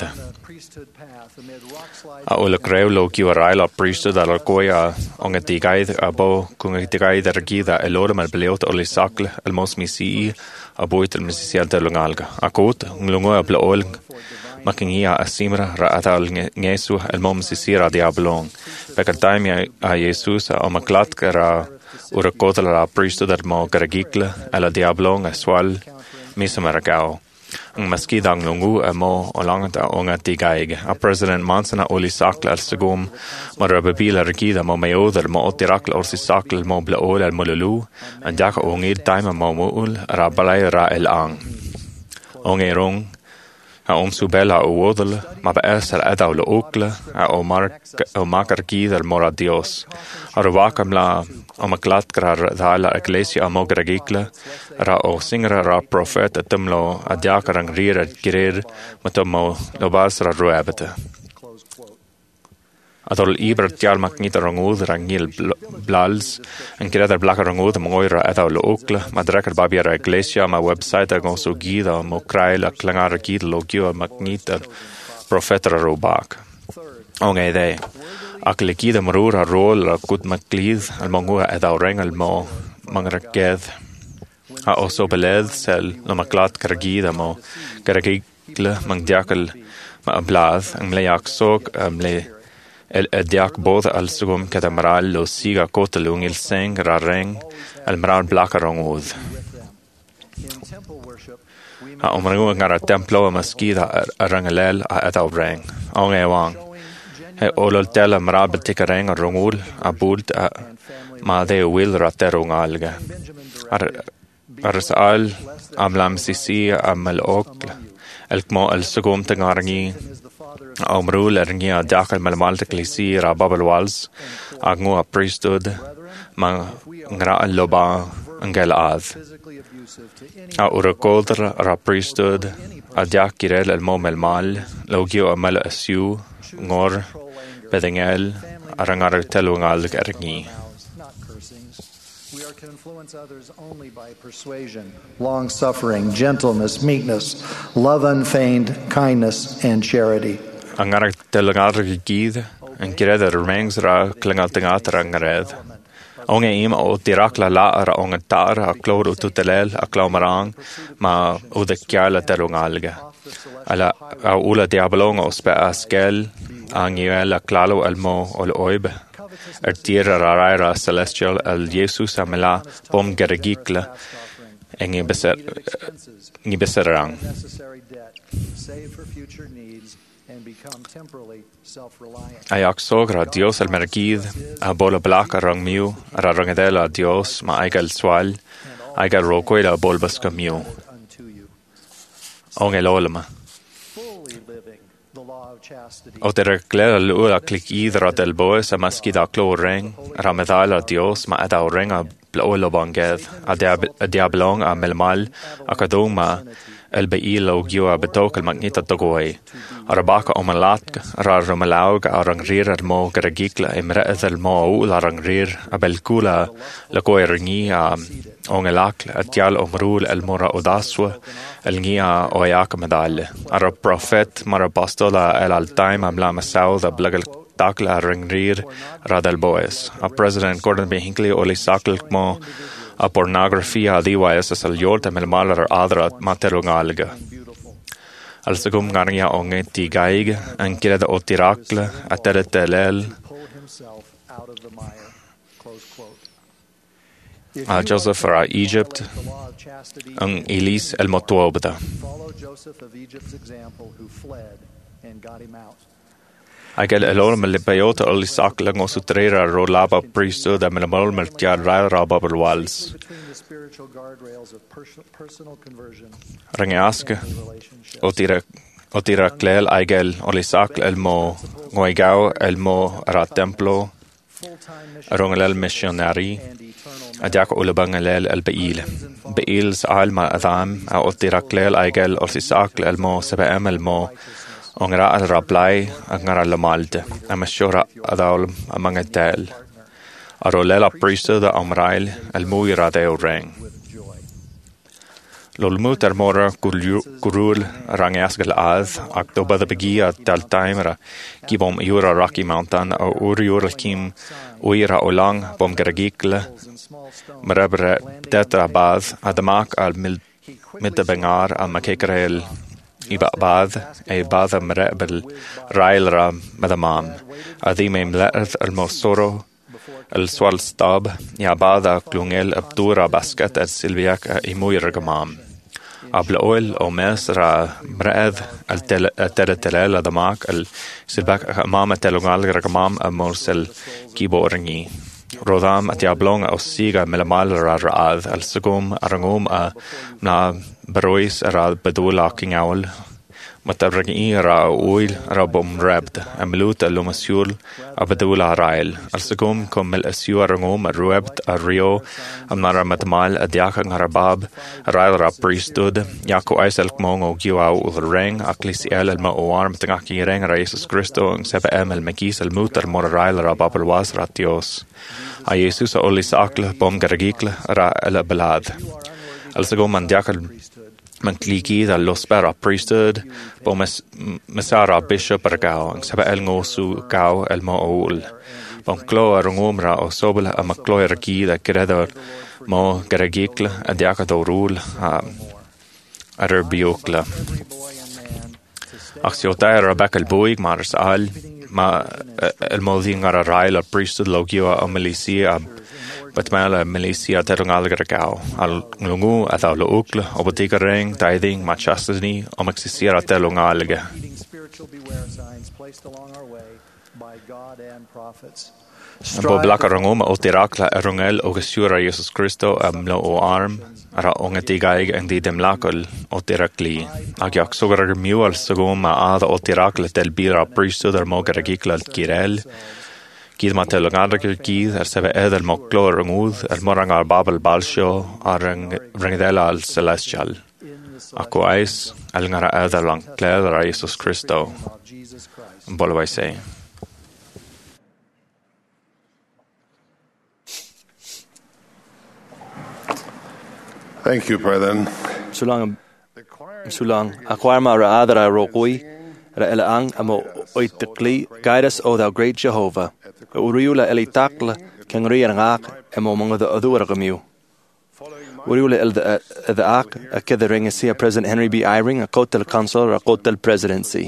Speaker 6: A ula creulo kiwa raila priesthood al koia on et digaid a bo kung et digaid er gida elorem al bleot oli sakle el mos misi a boit el misisial de lungalga. A kot un lungo a bleolg makingia a simra ra atal ngesu el mom sisira diablong. Bekal taimi a Jesus a maklat ra ura kotal ra priesthood al mo garagikle el a diablong a swal misamaragao. Ang maskida ang lungu a mo o langata o nga tigaig. A President Mansana oli sakla al sagom marababila regida mo mayoder mo otirakla orsi sakla mo blaol al molulu ang jaka o ngid taima mo muul rabalay ra el ang. O ngayrong a omsubela o wodel mabaes al adaw lo ukla a o makarkid al mora Dios. A rawakam la o maklat krar dhala iglesia a mogragikla ra o singra ra profeta tumlo a diakarang rir girir matomo lobas ra ruabata. Adol ibra tial maknita rangud rangil blals en kirada blaka rangud moira adaw lo ukla madrakar babia ra iglesia ma website a gonso gida mo kraila klangara gida lo gio maknita profeta robak. Onge de akle gida marura rol a kut maklid al mongua adaw reng al mo mangraked a oso beled sel no maklat kargida mo karagikla mangdiakal ma blad ang leyak sok am le el diak bod al sugum kadamral lo siga kotelung il seng ra reng al mral blaka rongud. A omrangu ngara templo a maskida a rangalel a etaw reng. Onge wang. He olol tela mral betika reng a rongul a bult a ma de wil ra terungalga. Ar ar sal am lam sisi am al okla. El kmo al sugum tangarangi Omrul eringi a dakal malmalta klisi ra babel wals agnu a priesthood ma ngra al loba angel ad a urakodra ra priesthood a diakirel el momel mal logio a mal asiu ngor bedengel arangar telungal eringi.
Speaker 4: We are to influence others only by persuasion, long-suffering, gentleness, meekness, love unfeigned, kindness, and charity.
Speaker 6: Angarak telungar gid en kireda remains ra klingal tingat rangared. Onge im o tirakla la ra onge tar a klor ututelel a klaumarang ma udekiala telungalga. Ala a ula diabolong o spe askel angiel a klalo elmo ol oibe. Er tira raraira celestial el Jesus amela bom geragikla engi beser ngi beserang. Ayak sogra Dios el mergid a bola blaka rang miu ra rangadela Dios ma aigal swal aigal rokoila bolbas kamiu. Ongel olma. O ter glera lua clic idra del boes a maskida clo reng ramedala Dios ma ada renga blolo banged a diablong a melmal a kadoma el beilo gio a betok el magneta togoi arabaka o malatka ra romalaug a rangrir al mo garagikla imra el mo la rangrir a belkula la koiringi a ongelak a tial omrul el mora odaswa el ngia o yak medal ara prophet mara pastola el al time am la masau da blagal takla rangrir ra del boes a president Gordon B Hinckley oli sakl mo a pornografí a díhaas as al jord am malar ar adra materungalga. Al sagum garnia onge ti gaig an kireda o tirakle a teretelel a Joseph ar a Egypt an Elise el motuobda. Agel elol me le bayota oli sakla ngosu trera ro laba priesthood am le mol mer tia ra ra babel wals. Rangaska o tira o tira klel agel oli sakla el mo ngoigao el mo ra templo rongel missionary adiak ulabangalel el beil beil sa alma adam a o tira klel agel oli sakla el mo sebe el mo ongra al rablai angara la malde am shora adal among a del arolela priesthood da amrail el muira de rang lol muter mora gurul rangasgal az october the begia dal timera gibom yura Rocky Mountain o uriura kim uira olang bom geragikle marabre tetra baz adamak al mil mit de bengar al makekrel iba bad e bad am rebel railra madamam adimem la'th al mosoro el swal stab ya bada klungel abdura basket at silviak imuir gamam abla oil o mesra mrad al tel tel adamak al silbak mama telungal gamam amorsel kiboringi rodam at yablong o siga melamal rad al sugum arangum a na Barois ara bedula king owl matargi ra oil ra bom rabd amlut alumasiul abedula rail alsagum kom el asuarangum rabd a rio amara matmal adiaka ngarabab rail ra priesthood yako isel mongo giwa ul rang aklisiel al ma oarm tangaki rang ra Jesus Christo ang sebe emel makis al mutar mor rail ra babel was ratios a Jesus oli sakle bom gargikle ra el belad alsagum man diakal man kliki da los para priesthood bom mesara bishop argao ang sebe el ngosu gao el mo ul bom klo arungumra o sobel a makloer gi da gredor mo gargikle a diaka do rule a ar biokla axiotair rabak el boig mars al ma el molding ar rail a priesthood logio a milicia but mala milicia terungal gargao al lungu atau lo ukle obotika ring tithing machastity o maxisira telungalge bo blakarangum o tirakla erungel o gesura Jesus Christo am lo o arm ara ongetigaig ang di demlakol o tirakli agyak sogar mual sagum a ada o tirakla tel bira priesthood ar mogaragikla kirel Gyd ma telungadra gyd ar sebe ed al moklo ar ngwdd ar morang ar babel balsio ar ringdela al celestial. Ako ais al ngara ed al ang kled ar Jesus Christo. Bolo I say.
Speaker 8: Thank you, Brethren.
Speaker 2: Sulang sulang akwarma ra adra rokui ra elang amo oitikli guide us, O thou great Jehovah. Uriula elitakla can rearangak emo among the other gamiu. Uriula el the ak a kithering is here President Henry B. Eyring, a Kotel Council, a Kotel Presidency.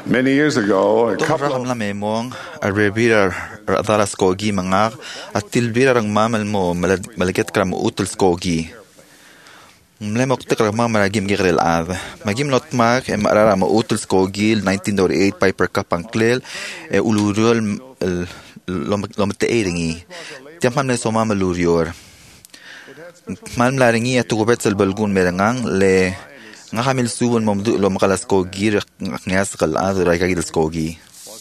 Speaker 8: Many years ago, a couple
Speaker 9: Ram la memong a rebira radala skogi mangar at tilbira rang mamal mo malaget kram utul skogi. Mlemok tekra mama gim gigrel ad. Magim lot mag em arara mo utul skogi nineteen oh eight Piper Cup ang klel e ulurul lomte eringi. Tiamam ne so mama lurior. Malm laringi at gobet sel balgun merengang le nga kamil suwon mo lo makalas skogi ngas kal ad ra kagil skogi.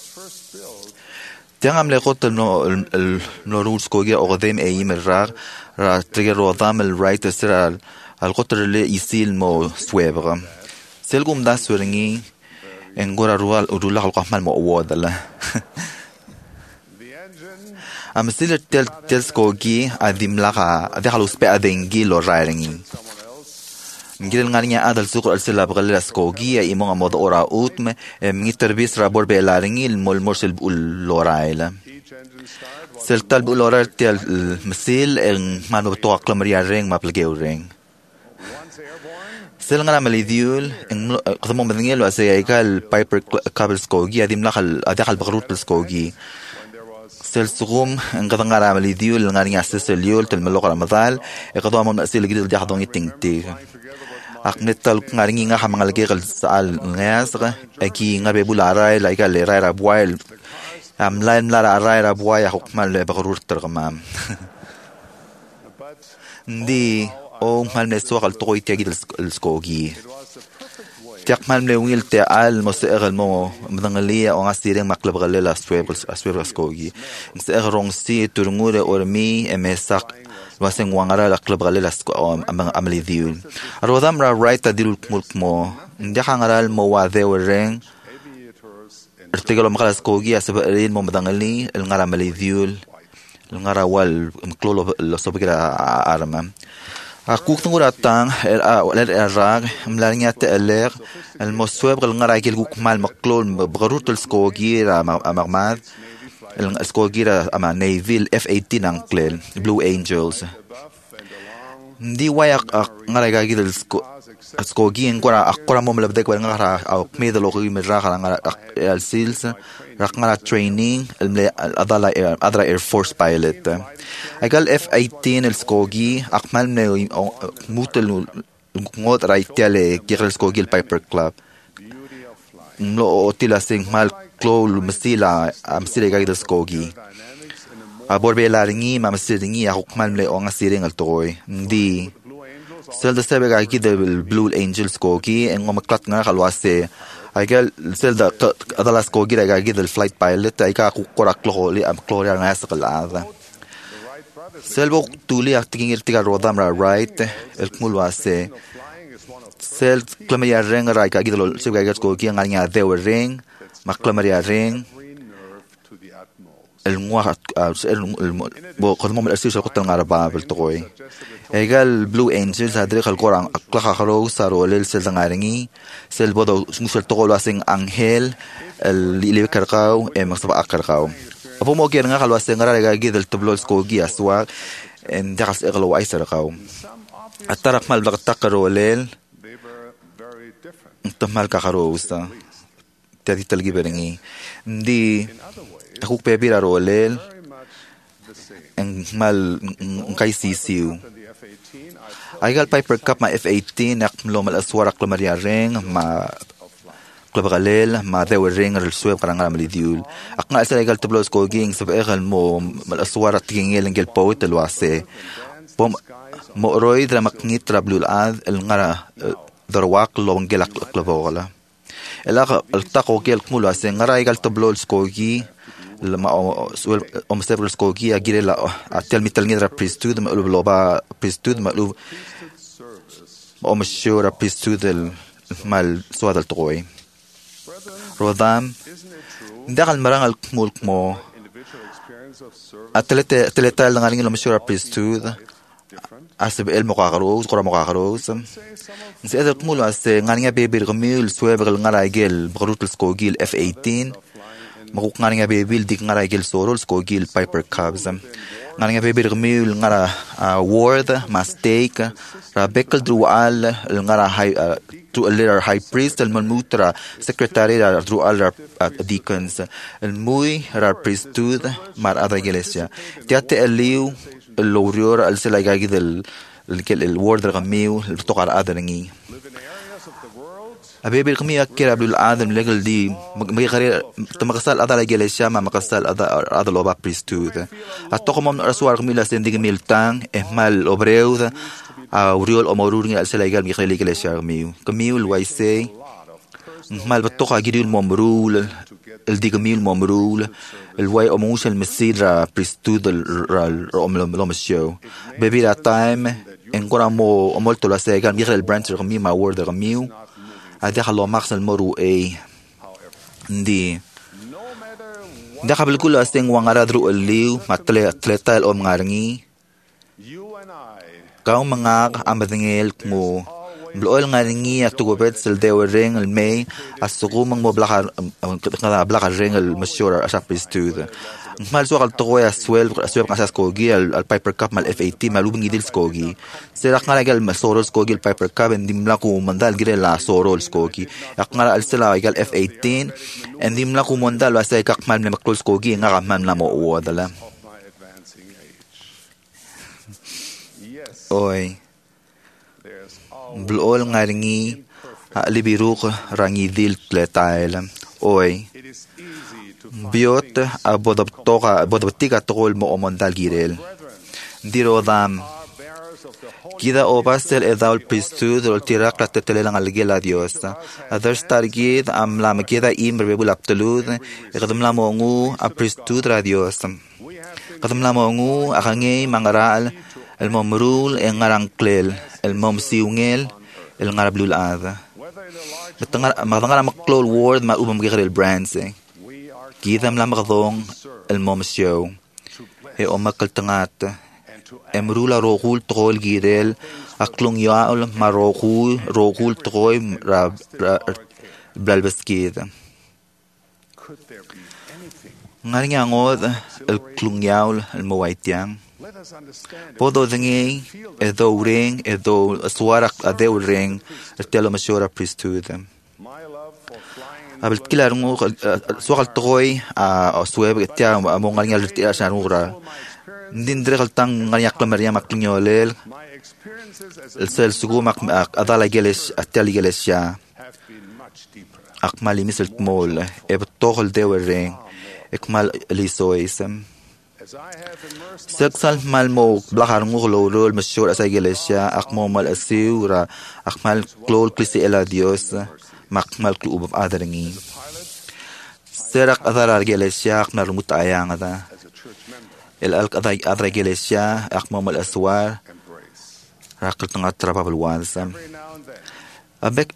Speaker 9: Tiangam le kot no no rule skogi o dem e yim rar ra trigger ro dam el right sral al qotr le isil mo swebra selgum da suringi engora rual urula al qahmal mo wadala am sil tel tel skogi adim laka ade halus pe adengi lo rairingi ngil ngarinya adal suqur al sila bagala skogi ay imong mod ora utme ngiter bis rabor be laringi mol morsel bul lo raila sel tal bul ora tel misil en mano to aklamaria ring maplageu ring sel ngana malidiul en qadmo madngel wa sayikal Piper Cup skogi adim lakal adakal bagrut skogi sel sugum en qadngara malidiul ngarinya seseliul tel maloqa ramadal e qadmo mon sil gidil jahdon itingti aknetal ngaringi nga hamangalge gal sal ngasra aki ngabe bularay laika le rayra boil am lain lara rayra boy hukmal le bagrur tergamam ndi o mal ne sogal toy tegi el skogi tiak mal le wil te al mosegal mo mdangalia o ngasire maklab galela sweb sweb skogi nse rong si turngure ormi emesak waseng wangara la klub galela amang amali diul arodam ra right adil mulk mo ndia hangaral mo wa de reng artigalo makala skogi asabarin mo mdangali el ngara amali diul el ngara wal mklolo lo sobira arma akuk tungura tang el el rag mlanya te eler el mosweb el ngara gel guk mal maklol bgarut el skogi ra amagmad el skogi ra ama Navy F eighteen ang klel Blue Angels ndi wayak ngara gagil el skogi ngora akora mo melabde ko ngara au medalo ko imra ngara el sils rak ngara training el adala adra Air Force pilot agal F eighteen el skogi akmal ne mutel ngot raitele kirel skogi el Piper Club lo otila sing mal klol masila amsile gagil skogi abor be laringi mamsiringi akmal le on asiring al toy ndi sel de sebe gagil el Blue Angels skogi en ngom klat nga kalwase agal sel da adala skogi gagil el flight pilot ay ka kukora kloli am kloria nga sa kalada selbo tuli acting irtiga rodam ra right el mulwase sel klamaria ring ra ka gidlo sel gagil skogi nganya de ring maklamaria ring el ngwa el bo qadmo el asir qot ngaraba bel toy egal Blue Angels hadri khal qurang akla kharo saro lel sel ngaringi sel bodo musel togol wasing angel el li karqaw e maksaba akarqaw apo mo ger nga khalwase ngara ga gidel tablo skogi aswa en dakhas eglo aisarqaw ataraq mal bag taqro lel tamal ka kharo usta tadi talgi berengi ndi akuk pebira rolel en mal kai sisiu aigal Piper Cup ma F eighteen ak lo mal aswara klamaria ring ma klabagalel ma de ring rel sweb karanga malidiul ak nga sa aigal tablo skoging sa egal mo mal aswara tingel ngel poet elwase pom mo roid ra maknit rablul ad el ngara darwak lo ngel klabola elaka altaqo gel kmulo ase ngara aigal tablo skogi lama suel om stable skogi agire la atel mital ngidra priesthood ma loba priesthood ma lu om shura priesthood el mal suadal toy rodam ndakal marang al mulk mo atlete atleta al ngaling lo shura priesthood asbe el moqaqaro qora moqaqaro nse kmulo ase ngalinga bebir gmil suebel ngara gel brut skogi F eighteen makuk nga nga bebil dik nga raigil sorol skogi Piper Cubs nga nga bebil gmil nga ward mistake ra bekel drual nga ra high through a high priest, el mutra secretary through all deacons, el muy ra priesthood mar adra iglesia. Tiate el liu el lorior al se la gagi del el word del gamiu el tocar adrengi. أبي بالقمية كير قبل الآدم لقل دي مغير تمقصال أذا لجلسة ما مقصال أذا أذا لوبا بريستود أتوقع من رسول قميلة سندق ميلتان إهمال أبريو أو ريول أموروني ألسلا يقال ميخلي لجلسة قميو قميو الويسي إهمال بتوقع جريو الممرول الدي قميو الممرول الواي أموش المسير بريستود الرأم لومشيو بيبي لا تايم إن كنا مو أمولتو لسيقال ميخلي البرانتر قميو ما وورد قميو أدخل الله مقصد المرو أي دي دخل بالكل أستين وانغراد رو الليو ما تلي تلتا الأم غارني كاو منغاق أم بدنيل كمو بلوال غارني أتوقع بيت سلديو الرين المي أسوقو من مو بلاخ بلاخ الرين المشهور أشاب بريستود mal so al toya swel swel kasas kogi al Piper Cup mal F eighteen malubing idil skogi sera ngala gal masoros kogi al Piper Cup endim la ku mandal gire la soros kogi ak ngala al sela gal F eighteen endim la ku mandal wa sai kak mal makol skogi ngara man la mo wadala oi blol ngaringi libiruk rangi dil pletail oi biot a bodop toka bodop tika tol mo omondal girel diro dam kida obasel edaul priesthood ol tirak la tetelang algela dios other stargid am la makida im rebul aptelud ekadam la mongu a priesthood radios kadam la mongu akangi mangaral el momrul en arangklel el mom siungel el ngarablul ada betangar matangar maklol word ma ubam girel brands Kidam lam gadong el momsyo e omakal tangat emrula rogul trol girel aklong yaul marogul rogul troy blalbeskid ngaring angod el klong yaul el mowaitiang podo dengi edo ring edo swarak adeu ring telo mashora priesthood abel kilar ngu suakal toy a sueb tia mo ngal ngal tia san ngura ndin dre kaltang ngal yak lamer yak klinyolel el sel sugu mak adala geles atali geles ya akmali misel mol e btogol dewereng ekmal lisoisem Seksal mal mo blahar ngu lo rol mashur asa geles ya akmo mal asiura akmal klol klisi ela dios makmal ku ubab adaringi serak adara gelesya akna rumut ayang ada el al adai adra gelesya akma mal aswar rakal tanga trapa balwansam abek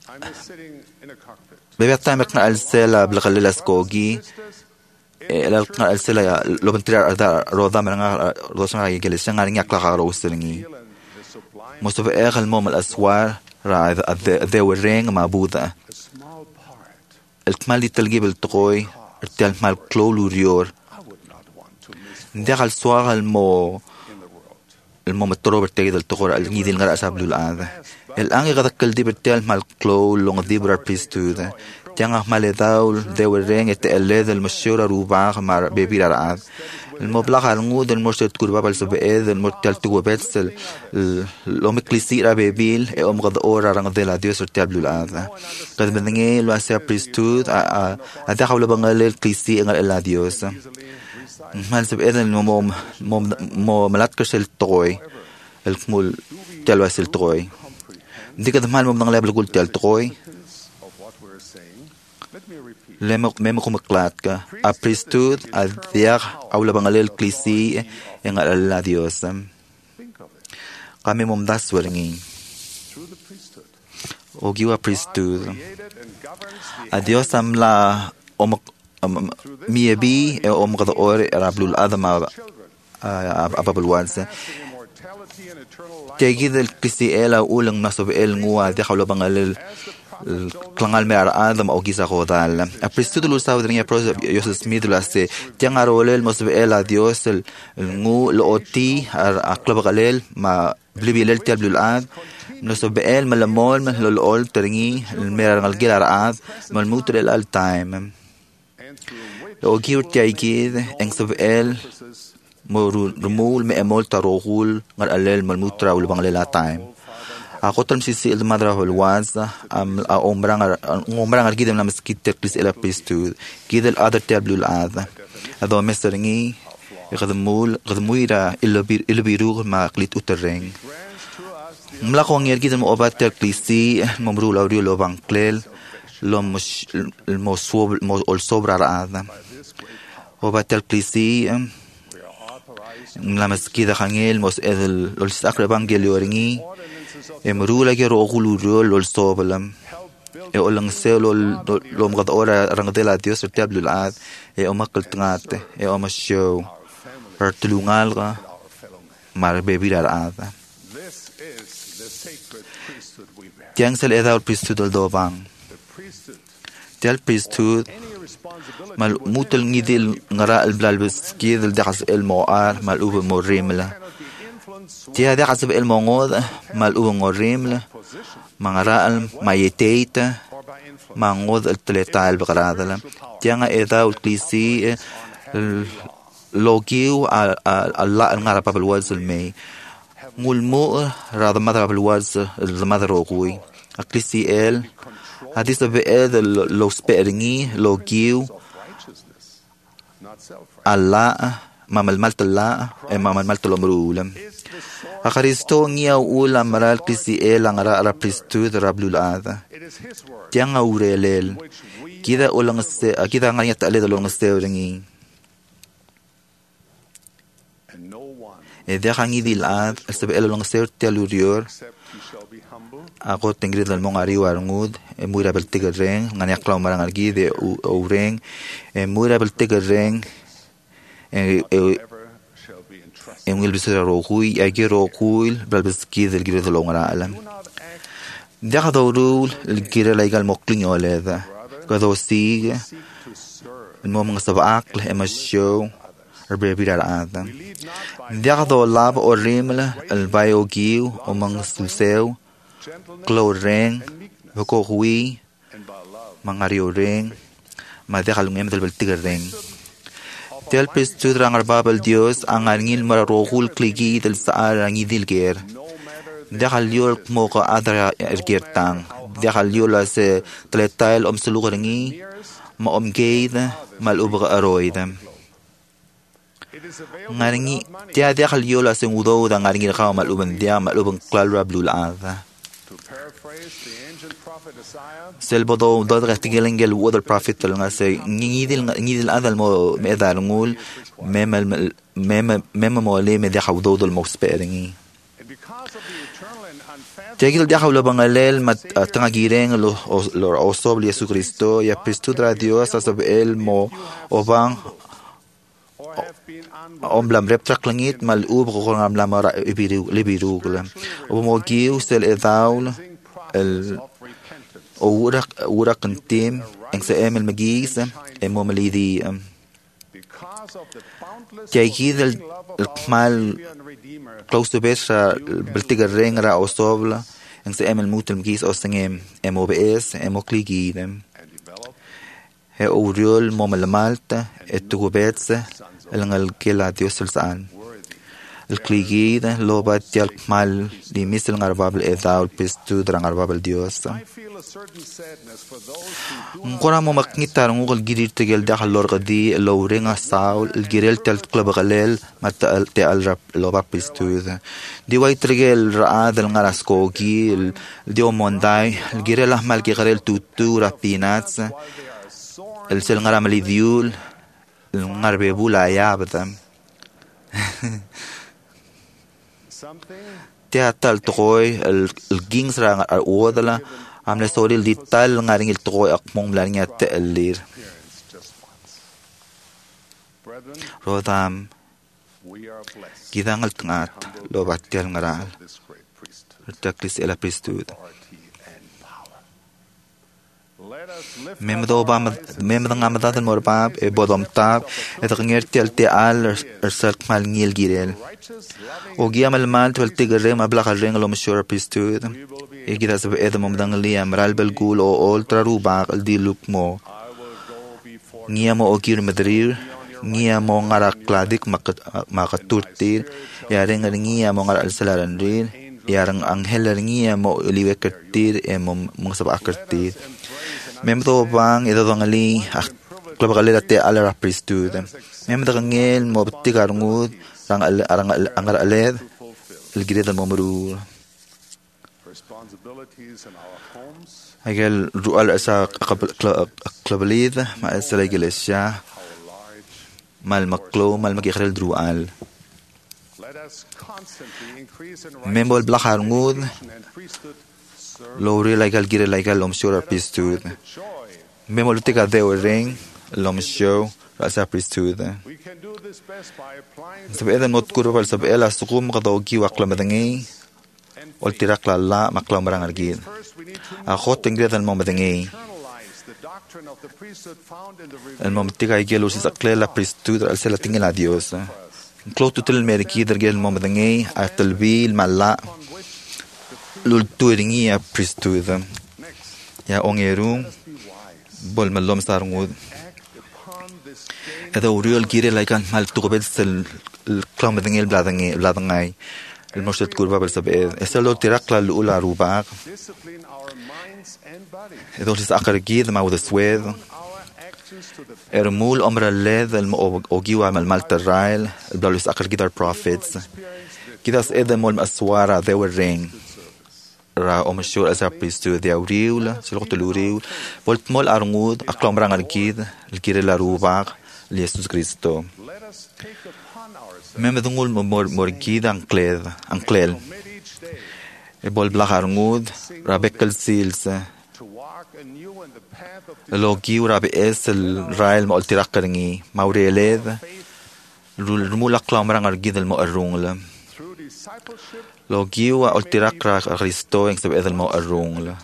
Speaker 9: bebek tamek na al sela blakal skogi el al al sela lobentira ada roda menga rosa gelesya ngaring yakla karo usiringi most of el mom al aswar ra de wering mabuda الكمال يتلقي بالتقوي ارتال مال كلولوريور ندخل سواغ المو المو متروبر تيجي التقور الجديد الغرق سابلو الآن الآن يغذك الدي برتال مال كلول لونغ ديبرا بريستود تيانغ مال داول داول رين يتقلد المشورة روباغ مار بيبير الآن المبلغ النود المرشد كوربا بالسبئذ المرتال توبتس الأم كليسيرا بيبيل أم غد أورا رنغ ديلا ديوس ارتابلو الآن قد بدنجي لواسيا بريستود أدخل لبنغل الكليسي إنغل إلا ديوس مال سبئذ المو مو ملاتكش التغوي الكمول تلواس التغوي دي قد مال مبنغل بلقول تال تغوي lemo memo kumeklat ka a priesthood a diak aula bangalel klisi en ala dios kami momdas weringi o giwa priesthood a dios amla om miebi e om qad or rablul adama ababul wansa tegi del klisi ela ulang nasob el ngua diakula bangalel klangal mer adam o gisa rodal a priesthood lo sabe de prosa Joseph Smith lo hace tiang arolel mos ela dios el ngu lo oti a club galel ma blibilel tabl al نصبئل ملمول للأول ترني المير الجيل عاد ملموتر الالتايم لو جير تيجيد انصبئل مرمول مأمول تروغول غير الليل ملموتر والبنغليلا تايم Ako tam sisi il madra holwaz am ombrang ombrang al gidem namas kitte klis ela priesthood gidel other tablul ad ado meseringi iqdmul qdmuira illa bir illa biru ma qlit uterreng mlaqo ngir gidem obat klisi mamrul awri lo banklel lo mos el moswob ol sobra ad obat klisi namas kida khangel mos edel ol sakre bangelioringi emrula ke rohulu rol sobalam e olang selo lom gad ora rangdela dios tablul ad e omakal tngate e omashow ertlungal ga mar bebira ad tiang sel edal priesthood al dobang tel priesthood mal mutal ngidil ngara al blalbes kidel dakhas el moar mal ub morimla Tia de hasab el mongod mal u ngorimle mangaraal mayeteit mangod el tletal bgradala tianga eda ulklisi logiu alla ngara babel was el me mulmu rad madra babel was el madro gui aklisi el hadis be ed lo speringi logiu alla mamal maltalla e mamal maltlo mrulam Akaristo ngia ula maral kisi el angara ara priesthood rablul ada tianga urelel kida ulang se kida nganya tale dolong se ringi e de hangi dil ad sebe el long se telurior ako tengri dal mong ari warngud e muira bel tigereng nganya klaw marang argi de ureng e muira bel tigereng e en wil bisera rohui agi rohuil bal biski del gire del ngara alam da dawrul el gire legal mokling oleda kado sig el mom ngasaba akl emashow arbebira adam da do lab orimel el biogiu o mang suseu cloreng bako hui mangario reng madekal ngem del beltigereng Tel priesthood rangar babel Dios ang angil mararokul kligi del saar angi dilger. Dehal yol moka adra ergertang. Dehal yol se tletail om suluringi ma omgeid mal ubra aroid. Ngaringi dia dehal yol se udo da ngaringi ka mal uben dia mal uben klalra blul ada. Selbodo dodra tigilengel water prophet nga se ngidil ngidil adal mo medal ngul memel mem mem mo le me dia hawdo dol mo speringi tegil dia hawlo bangalel mat tangagireng lo lo osob Yesu Cristo ya priesthood Dios asab el mo obang omblam reptrak langit mal ub ngam lamara ibiru libiru o mo giu sel edaul el ورق ورق التيم انسام المجيس الممليدي تأكيد الكمال close to best بالتجرين را أصابلا انسام الموت المجيس أصنعم إمو بإس إمو كليجيدم هي أوريول مملمالت التجوبات الانجل كلا ديوسل سان الكليجيد لو بات الكمال دي مثل غرباب الإذاع البستود ران غرباب الديوس Ngora mo makngitar ngul girir tegel dah lor gadi lo renga saul el girel tel club galel mat te al rap lo bap priesthood di wai tegel raad el ngarasko gi el dio mondai el girel ahmal ki garel tutu rapinats el sel ngara malidiul el ngarbe bula yabtam te atal toy el gings ra al odala amle soril dital ngaring il toy akmong langya te elir rodam gidang al tngat lo batel ngaral taklis ela priesthood Memdo ba memdo nga madad mo ba e bodom tab et ringer tel te al ersal mal ngil girel. O gia mal mal tel tigre ma bla khaleng lo mshura priesthood. E gida sab edam mdang liam ral bel gul o ultra ruba al di look mo. Ngia mo o gir madrir ngia mo ngara kladik makaturtir yareng ngia mo ngara al salaran rin yarang anghel ngia mo liwe kertir e mo mngsab akertir. Memdo bang ito dong ali klabagalera te alara priesthood. Memdo ngel mo btigar ngud rang arang angar aled ilgire mo maru. Agel rual asa klabalid ma asa iglesia mal maklo mal magikrel drual. Membo blachar ngud Lori like al gire like al lom show priesthood. Memo lutika deo ring lom show rasa priesthood. Sab eda not kurval sab ela sukum qado gi waqla madangi. Ol tirak la la maklam rang argid. A khot ingred al madangi. Al mamtika igelo sis akle la priesthood al sela tingel a Dios. Clo tutel merki dergel madangi a talbil malla. Lulturingia priesthood ya ongerung bol malom sarungud eda uriol gire laikan mal tukobel sel klam dengel bladangai bladangai el moshet kurba bel sabe eselo tirakla lula rubaq edo sis akar gid ma with swed ermul omra led el ogiwa mal malterail el blalis akar gidar prophets kidas edemol aswara they were ring ra omashur asa priesthood dia uriul silqot luriul volt mol arngud aqlam rang argid alkire la rubaq li Jesus Cristo memedungul mor morgid ankled anklel e bol blach arngud ra bekel sils logi ura be es el rail mol tirakringi maureled rul mul aqlam rang argid el mo arrungla Logi wa ultirakra Cristo ang sabi edel mo arrung la.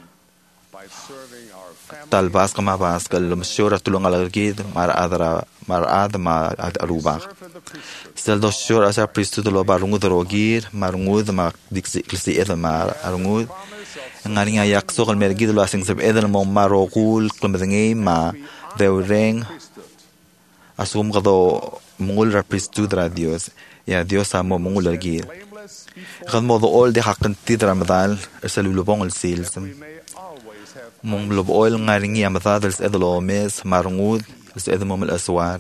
Speaker 9: Talbas kama bas kal lumsyura tulong alagid mar adra mar ad ma ad arubak. Sel do syura sa pristo do barungud rogir marungud ma diksi klisi edel mar arungud. Ngani nga yakso kal mergid lo asing sabi edel mo marokul klumadengi ma deureng asum kado mungul ra pristo dra Dios. Ya Dios amo mungul algid. Kan modo all de hakan tid Ramadan sa lulubong al sils. Mong lub oil ngaringi amadad al edlo mes marungud sa edmo mal aswar.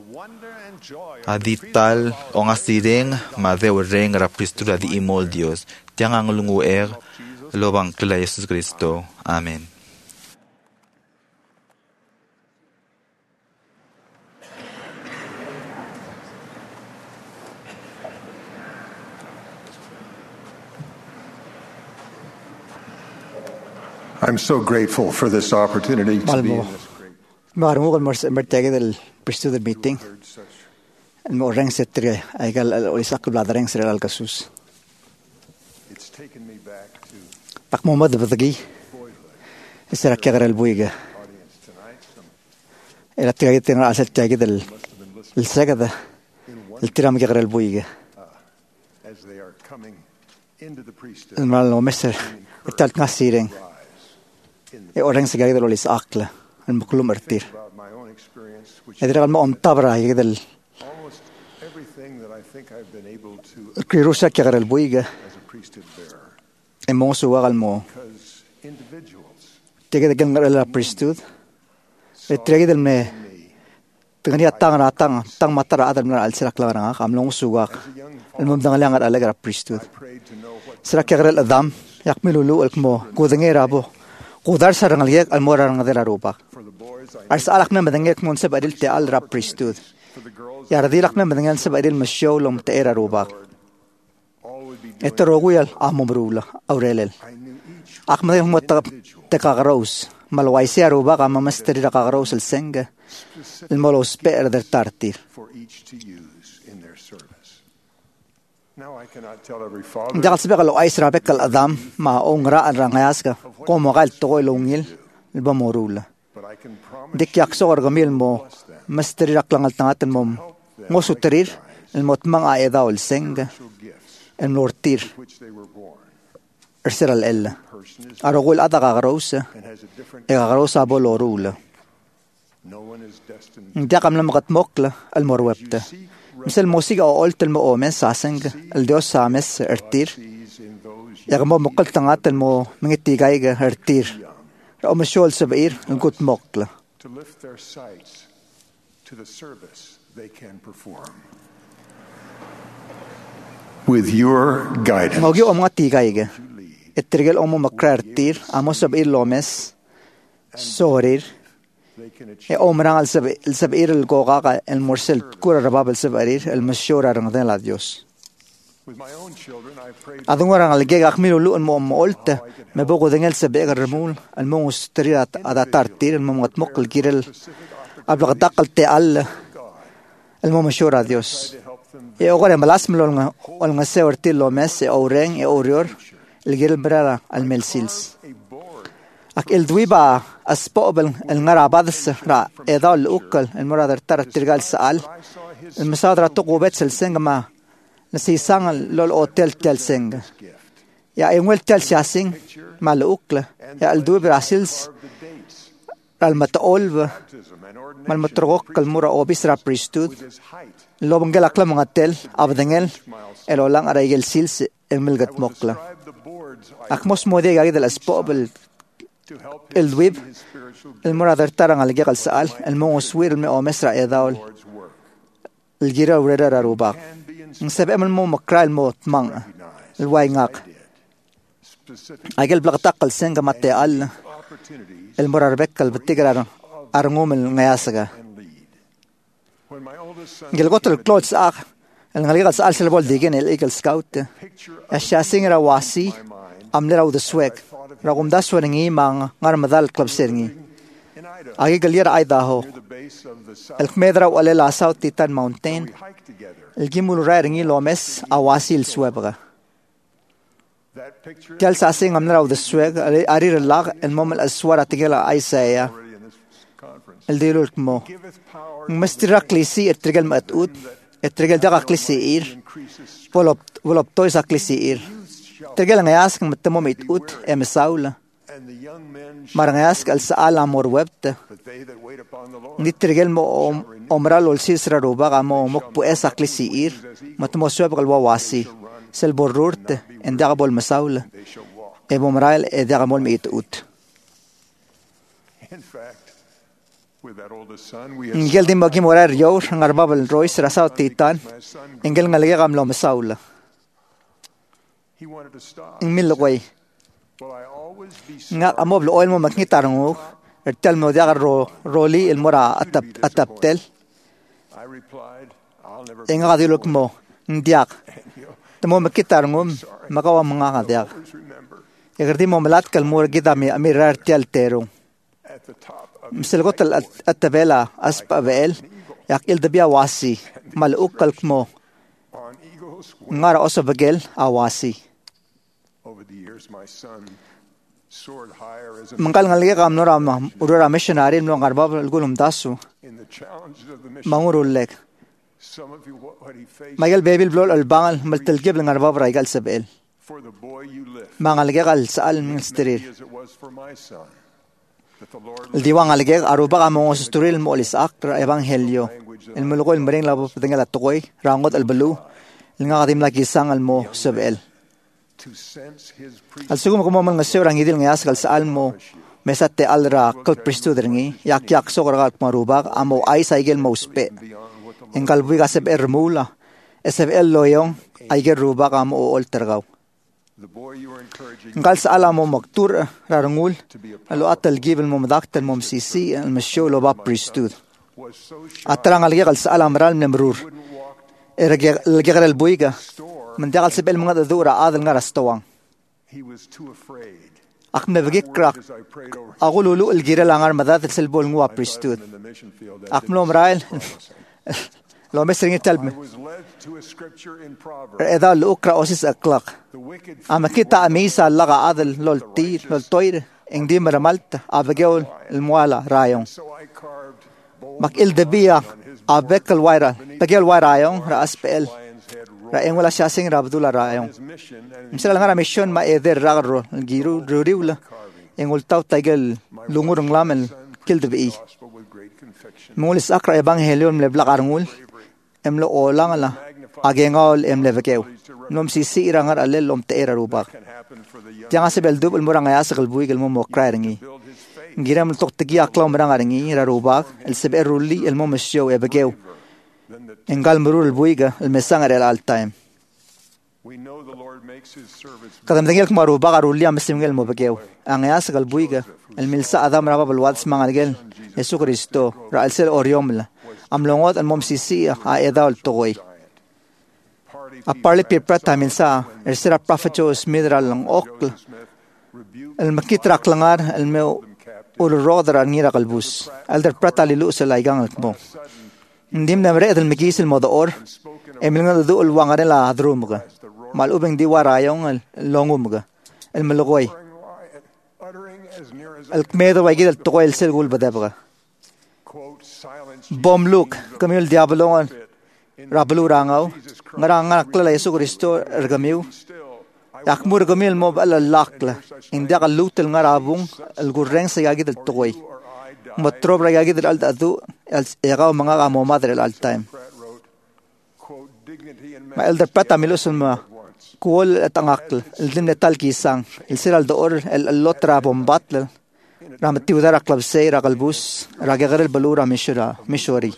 Speaker 9: Adital o ngasiring ma dew reng ra pristura di imol Dios. Tiang ang lunguer lobang kila Jesus Cristo. Amen.
Speaker 8: I'm so grateful for this opportunity to be in this great
Speaker 10: Marmo con mors mertege del priesthood meeting. El mo reng setre ay gal o isak blad reng sere al kasus.
Speaker 8: It's taken me back to
Speaker 10: Pak Muhammad badagi. Isera kagar el buiga.
Speaker 8: audience tonight. Some
Speaker 10: El attige ten al setre del el sagada. El tiram kagar el buiga.
Speaker 8: as they are coming into the priesthood.
Speaker 10: El mal no meser. Etalt ngasireng. E o reng segay del olis akla. El mukulum ertir.
Speaker 8: About my own experience, which
Speaker 10: Edra al mo om tabra ay del
Speaker 8: almost everything that I think I've been able to
Speaker 10: kirusa kagar el buiga.
Speaker 8: as a priesthood bearer,
Speaker 10: E mo suwa al mo.
Speaker 8: because individuals
Speaker 10: Tege de gangar el priesthood. E trege del me. Tengani atang ratang tang matara adal na al sira klaranga am long suwa. El mo dangal ang al agar priesthood.
Speaker 8: prayed to know what
Speaker 10: Sira kagar el adam. Yak milulu el mo. Kudenge rabo. Kudar sa rangal yak al mora rangal dela rupa.
Speaker 8: for the boys I
Speaker 10: Ar sa alak na madangek mon sa badil te al rap priesthood.
Speaker 8: for the girls
Speaker 10: Ya radilak na madangan sa badil masyaw lom te era rupa.
Speaker 8: all would be doing.
Speaker 10: Ito roguyal amo brula aurelel.
Speaker 8: I knew each
Speaker 10: Ak madang mo ta te kagaros. Malway siya rupa ka mamasteri na kagaros el senga. El molos per der tartir.
Speaker 8: for each to use in their service. Now I cannot tell every father
Speaker 10: Hindi ka sabi ka lo ay sirapek kal adam ma ong ra ang rangayas ka. Komo ka ito ko ilongil. البمورولة ديك يقصور جميل مو مستري رقلان التناتن مو موسو ترير المتمن عيدا والسنج المورتير ارسل الإلا أرغول أدا غروسة غروسة بولورولا دقم لما قد مقلة المروبتة مثل موسيقى أو قلت المؤمن ساسنج الديوس سامس ارتير يغمو مقل تنغات المو من التيغايغ ارتير رأو مشول سبعير نقود مقلة
Speaker 8: With your guidance,
Speaker 10: موجي أمغا تيغايغ الترغل أمو مقرار ارتير أمو سبعير لومس سورير أمران السبعير القوغاقة المرسل كورا رباب السبعير المشورة رنغدين لا ديوس أظن وران الجيغ أخميلو لو المو أمو قلت مبوغو دنجل سبعير الرمول المو ستريرات أدا تارتير المو مطمق الجيرل أبلغ داقل تيال المو مشورة ديوس يأغوري ملاس ملو المسيور تيلو مس أورين يأوريور الجيرل برارا الملسيلس أك الدويبا أسبوبل النرابادس را إذا الأوكل المرادر ترى ترجال سأل المسادرة تقوبت سلسنج ما نسيسان لول أوتيل تلسنج يا إيمويل تلسياسين ما الأوكل يا الدويبا راسيلس المتأول ما المتروق المرا أوبيسرا بريستود لو بنجل أكلم مغتل أبدنجل الأولان أريجل سيلس الملقت مقلة أكموس مودي جايد الأسبوبل الدويب المرادر ترى على جيل سأل الموسوير المو مسرع يداول الجيرة وريرة روبا نسبة من المو مكرا المو تمان الوايناق أجل بلغ تقل سنجا متى المراربك البتجرا أرموم النياسجا جل قلت الكلود ساق الغليل سأل سلبول ديجين الإيجل سكاوت الشاسين رواسي أمني رو دسويك رغم داس ورنجي مع غير مذال كلب سيرني أجي قلير أيداهو الكميدرا ولا لا ساوت تيتان ماونتين الجيمول رايرنجي لومس أواسي السوابغا جل ساسين أمني رو دسويك أرير اللاغ المهم الأسوار تجلا أيسايا الديلو الكمو مسترق ليسي الترجل مأتود الترجل دقق ليسير ولب ولب تويس أكليسير ترجل نياسك متمو ميتود إمساولا مرنياسك السؤال أمور وبت نترجل مو أمرال والسيسرا روبا مو مكبو إس أكليسير متمو سوابق الوواسي سلبورورت إندغبو المساولا إبو مرال إدغبو الميتود إنجل دي ماكي مورار يور نغرباب الرويس رساو تيتان إنجل نغلقى غاملو مساولا إنميل لغوي نغا أموب لأويل مو مكني تارنغو ارتل مو ديغر رو رولي المورا أتبتل إنغا دي لك مو ندياغ تمو مكي تارنغو مقاوا منغا دياغ يغردي مو ملات كالمور جدا أمير ارتل تيرو مثل قلت التبيلة أسبق بيل يقل دبيا واسي ملؤك الكمو نغار أصو بجل أواسي من قال نغلقى قام نورا ورورا مشناري من غرباب القولهم داسو مغورو لك ما قال بيبي البلول البانل ملتلقب لغرباب راي قال سبيل ما نغلقى قال سأل من السترير الديوان على جيغ أروبا موس ستوري الموليس أكتر إيفانجيليو الملقو المرين لابو بدنجل التقوي رانغود البلو لنغاديم لكي سان المو سبيل السوق مكمو من غسيو رانغي دي لنغياس قال سأل مو مسات تأل را كل بريستو درنغي ياك ياك سوق رغال مروبا أمو أي سايجل مو سبي إن قلبي غسب إرمولا سبيل لويون أيجل روبا أمو أول ترغاو قال سأل مو مكتور رارنغول لو أتل جيب الممداكت الممسيسي المشيو لو باب بريستود أتران على قال سأل أمرال من مرور الجغل البويجا من دغل سبيل من الدورة هذا النرستوان أخم بجيك أقول له الجيرل عن مذات السلبول نوا بريستود أخم لهم رايل لو مسرين تلب إذا الأكرة أسيس أقلق أما كي تعميسا لغا هذا لول تير لول طير Hindi maramalta abagyaw ilmuala rayong. Makil debiya abekal waira. Tagyal wairayong raas pel. Raeng wala siya sing rabdula rayong. Misal nga mission ma eder ragro giru ruriwla. Eng ultaw tagal lungurang lamel kil debi. Mulis akra ebanghelyo mleblak arngul. Emlo olang ala agengol emlevekew. Nom sisi irangar alel om teera rubak. Jangan sebel dub ilmurang ayas kalbui ilmu mokra ringi. Giram tok tegi aklaw merang ringi rarubak el sebe ruli ilmu mesyo ebekew. Engal merul buiga el mesang el all time. Kadam dengel kmarubak aruli am simgel mobekew. Ang ayas kalbuiga el milsa adam raba belwads mangalgel. Yesu Kristo ra el sel oriomla. Am longot al mom sisi a edal togoy. A parli pipra tamin sa ersira prophet Smith lang okl el makitrak langar el meu ulrodra ngira kalbus el der prata lilu sa laigang mo ndim na mre el magis el modaor emil nga du ul wangare la adrumga mal ubeng diwarayong el longumga el melogoy el kmedo wagid el togoy el sel gul badabga bom look kamil diabolongan Rablu rangaw, ngarang ngakla Yesu Kristo ergamiw. Yakmur gamil mo ala lakla, hindi ka lutel ngarabung al gurreng sa yagid al tukoy. Motrob ra yagid al adu, ikaw mga kamo madre al time. Ma elder prata milusun ma, kuol at angakl, el din netal kisang, el siral door, el lotra bombatl, ramatiwdara klabsay rakalbus, ragagaril balura mishura, mishori.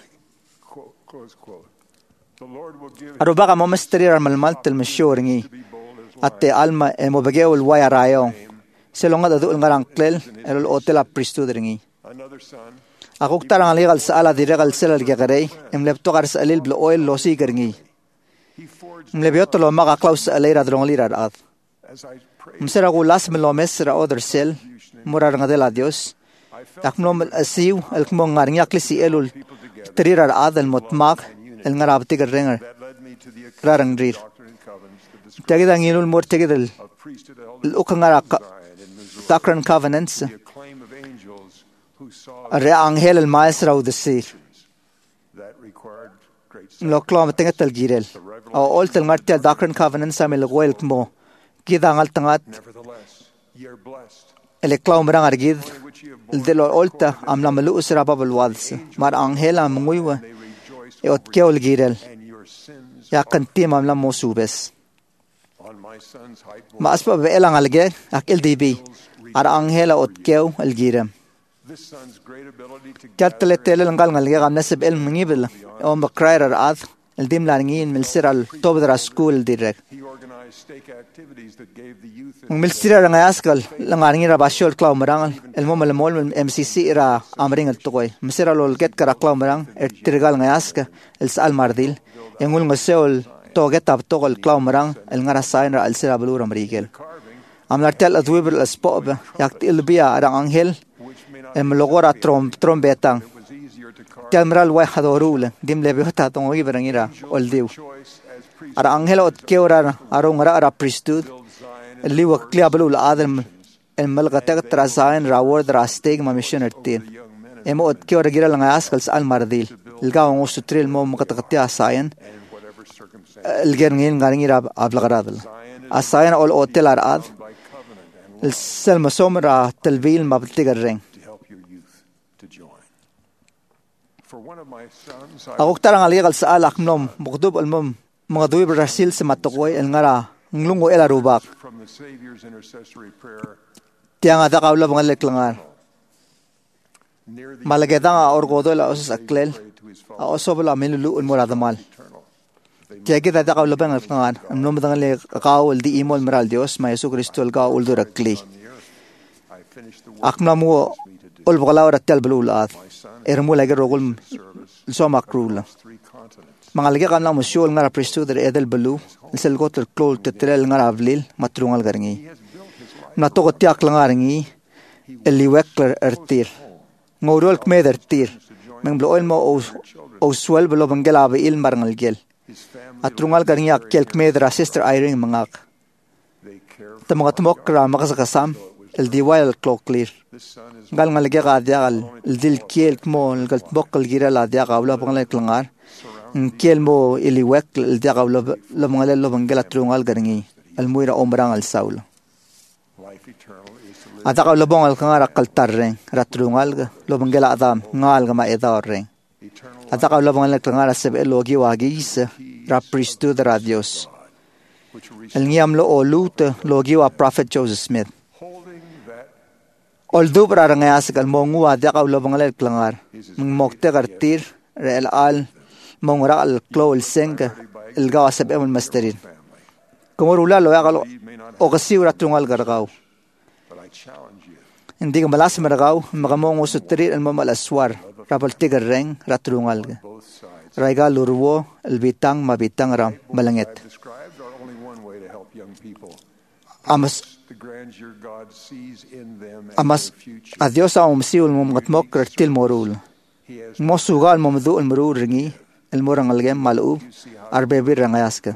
Speaker 10: Arubaka mo misteri malmal tel misyoringi atte alma e mo bageo el waya rayong selonga dadu ngarang klel el hotel a pristudringi akuk tarang legal sa ala diregal selal gagarey em lepto gar sa alil blo oil losi geringi em lebioto lo maka klaus alera drongli radat msera ko las melomes ra other sel murar ngadela dios akmnom asiu el kmong ngaringi aklisi elul trirar adal motmak el ngarabti garrenger rarang rir tagida ngilul mor tagidal ukangara Doctrine and Covenants re angel el maestro of the sea lo klom tengatal girel o oltel martel Doctrine and Covenants amel goel mo kida ngal tangat el klom rang argid el de lo olta am la melu usra babel wads mar angel am nguiwa e ot keol girel ya kantim am la mosubes ma aspa be elang alge ak el db ar angela ot keu el girem katle tel ngal ngal gam nasib el mngibel o makrairer ad el dim langin mil siral tobdra school direct mil siral ngayaskal langarngi ra bashol klaw marang el mom el mol mcc ra amring el toy msiral ol get kara klaw marang et tirgal ngayaska el sal mardil engul ngseol toget tab togol klaw marang el ngara sain ra el sira blur amrigel am lartel adwibel aspob yak til bia arang angel em logora trom trombetang telmral wa hadorul dim lebe hota tong wi berangira oldiu ara angel ot keura arong ra ra priesthood li wa kliabul adam el malgata trazain raword rasteg ma mission ertin em ot keura gira langa askals al mardil el gaw usutril mo makataktia sayan el gerngin ngaringira ablagadal asayan ol hotel arad el selma somra telvil mabtigareng Ako tarang aligal sa alak nom bukdub almom mga duwi Brazil sa matokoy el ngara nglungo el arubak tiang ada kaula mga leklangar malageda nga orgodo la osas aklel a osobla miluluun mo radamal tiagi ada kaula bang leklangar nom dang le kaul di imol meral Dios ma Yesu Kristo el kaul durakli akna mo ol bogalaw ratel belulat ermo lagi rogol so makrula mangalge kan lang musyol ngara priesthood der edel belu sel gotel klol tetrel ngara avlil matrungal garngi nato tiak langarngi eliwekler ertir ngorol kmeder tir meng bloel mo o swel belo bangela be il marngal gel atrungal garngi akel kmeder sister irene mangak tamagat mokra makasakasam el diway el clocklir gal ngal ge ga diagal el dil kiel mo el gal bokal gira la diaga awla bangal klangar kiel mo iliwek el diaga awla lo bangal lo bangala trungal garngi el muira ombrang al saul ataka lo bangal klangar akal tarreng ratrungal lo bangala adam ngal ga ma edarreng ataka lo bangal klangar sebe logi wagis ra priesthood ra Dios el ngiam lo olut logi wa prophet Joseph Smith Oldu berarangayas kal mongu adia kau lo bangal klangar mokte gartir rel al mongra al klo el senga el gawa sebe el masterin komorula lo ya kalo okasi ura tungal gargau indi malas mergau magamong usutri el mamal aswar rabal tigar reng ratrungal raiga lurwo el bitang mabitang ram malangit amas amas adios a umsiul mumgatmok kertil morul mosugal momdu el murur ringi el morang algem malu arbebi rangayaska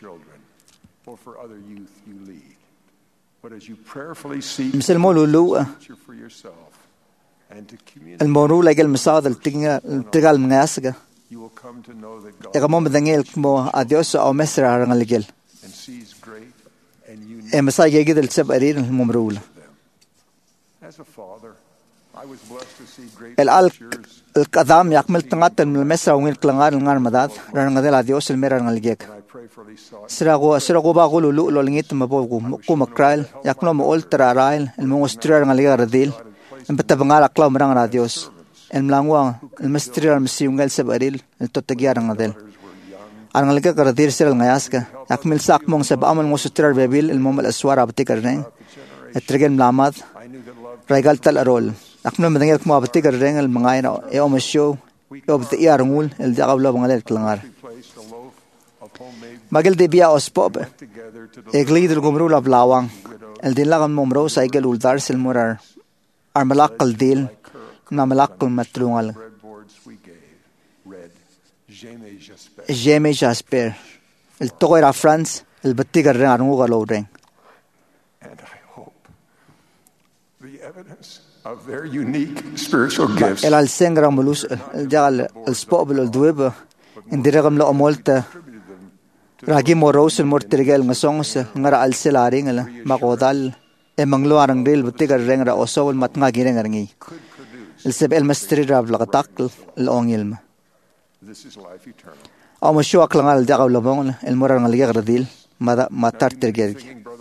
Speaker 10: misal molulu el morul agel misad el tinga tigal ngayaska egamom dangel mo adios a mesra rangalgel emsa yegid el sabarir el mumrul el al el kadam yakmel tangat el mesra ungil klangar ngar madad rangadel adios el mera rangalgek sirago sirago ba gulu lu lo lingit mabogu ku makrail yakno mo ultra rail el mongostrir rangalgek radil embetabngal akla marang adios el mlangwa el mestrir el mesiungal sabaril el totagia rangadel Angalga karadir sir ngayaska akmil sak mong sab amal ngosutrar bebil el momal aswar abti karreng etregen mlamad regal tal arol akmil madangel kmo abti karreng el mangayna e omasyo obti yarngul el dagabla bangal klangar magel de bia ospop eglid el gumrul ablawang el dilagan momro saigel uldar sel murar armalak kaldil namalak matrungal Jamais Jasper. El togo era France, el batigar ren arngu galo ren.
Speaker 8: And I hope the evidence of their unique spiritual gifts.
Speaker 10: El al sengra mulus el jagal el spobel el dueba indiragam lo amolta ragi moros el mortirgel ngasongs ngara al selaring el magodal e manglo arang del batigar ren ra osol matnga gireng arngi. El seb el mastri rab lagatak el ongilma.
Speaker 8: This is life eternal.
Speaker 10: Amo shwa klangal dagaw labong el moral ngal yagradil mada matar tergel.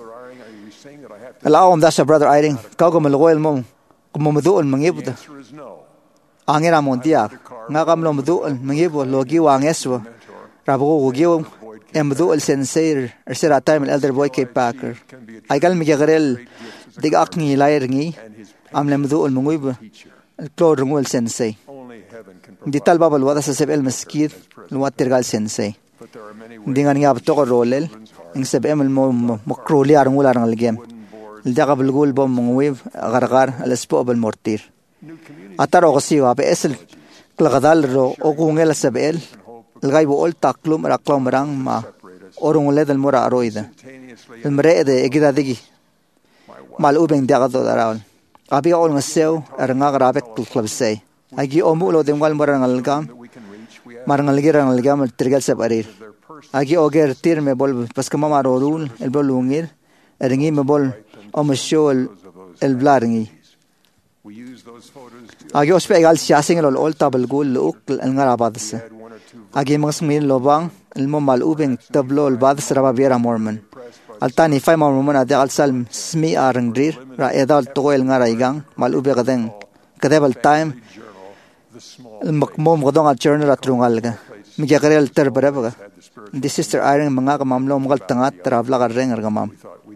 Speaker 10: Alawam dasha brother Iring kago malgoel mom kumumdu el mangibda. Angera mondia ngagam lo mdu el mangibo logi wangeswa. Rabo gogiw emdu el sensei ersera time el elder boy K Packer. Aigal migagrel dig akni lairngi am lemdu el mangibo el klor ngul sensei. Di tal babal wada sa seb el maskid luat tergal sensei dengan ngab to rolel ing seb el makroli arngul arngal gem el daga bulgul bom ngwev gargar el spo bel mortir atar ogsi wa be esel klagadal ro ogungel seb el el gaibo ol taklum raklom rang ma orungule del mora aroida el mreede egida digi mal ubeng daga do daral abi ol ngaseu arnga grabek klabsei agi omu lo demgal morangal gam marangal girangal gam trigal sabarir agi oger tir me bol paskama marorul el bolungir eringi me bol omasho el blarngi agi ospegal siasing lo ol tabel gul uk el ngarabads agi masmin lobang el momal ubeng tablo el bads raba bera mormon altani fay mormon ade al salm smi arngrir ra edal to el ngaraigang mal ube gadeng kadebal time المقموم غضون على journal أترونغالغا مجاكريل تربربغا دي sister Irene منغاق ماملو مغال تنغات ترابلا غرين غمام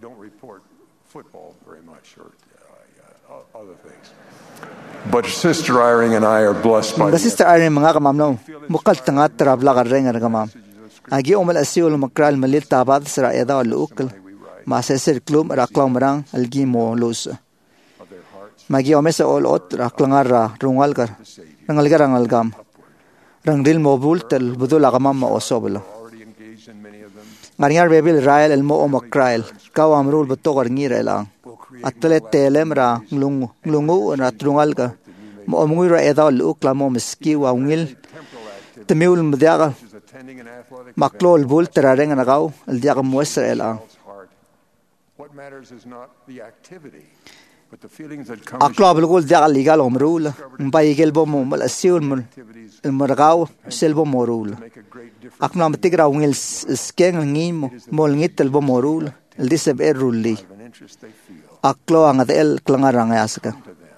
Speaker 8: But Sister Irene and I are blessed by
Speaker 10: the sister Irene منغاق ماملو مغال تنغات ترابلا غرين غمام أجي أم الأسيول مكرال مليل تاباد سرا إيدا والأوكل ما سيسر كلوم راقلا مران الجي مولوس ماجي أمسا أول أوت راقلا را رونغالغر rangalga rangalgam rangril mobul tel budul agamam ma osobla ngariar bebil rael el mo omakrail kaw amrul butto garngir elang atlet telem ra nglung nglungu na trungal ka mo omngui ra edaw lu klamo miski wa ngil temiul mdiaga maklol bul terareng na gaw el diaga muestra el ang aklo abulgul diaga legal omrul mbayigel bo mo mal asiul mul el morgaw selbo morul akna mtigra ngil skeng ngim mol ngitel bo morul el diseb erulli aklo ang atel klangarang yaska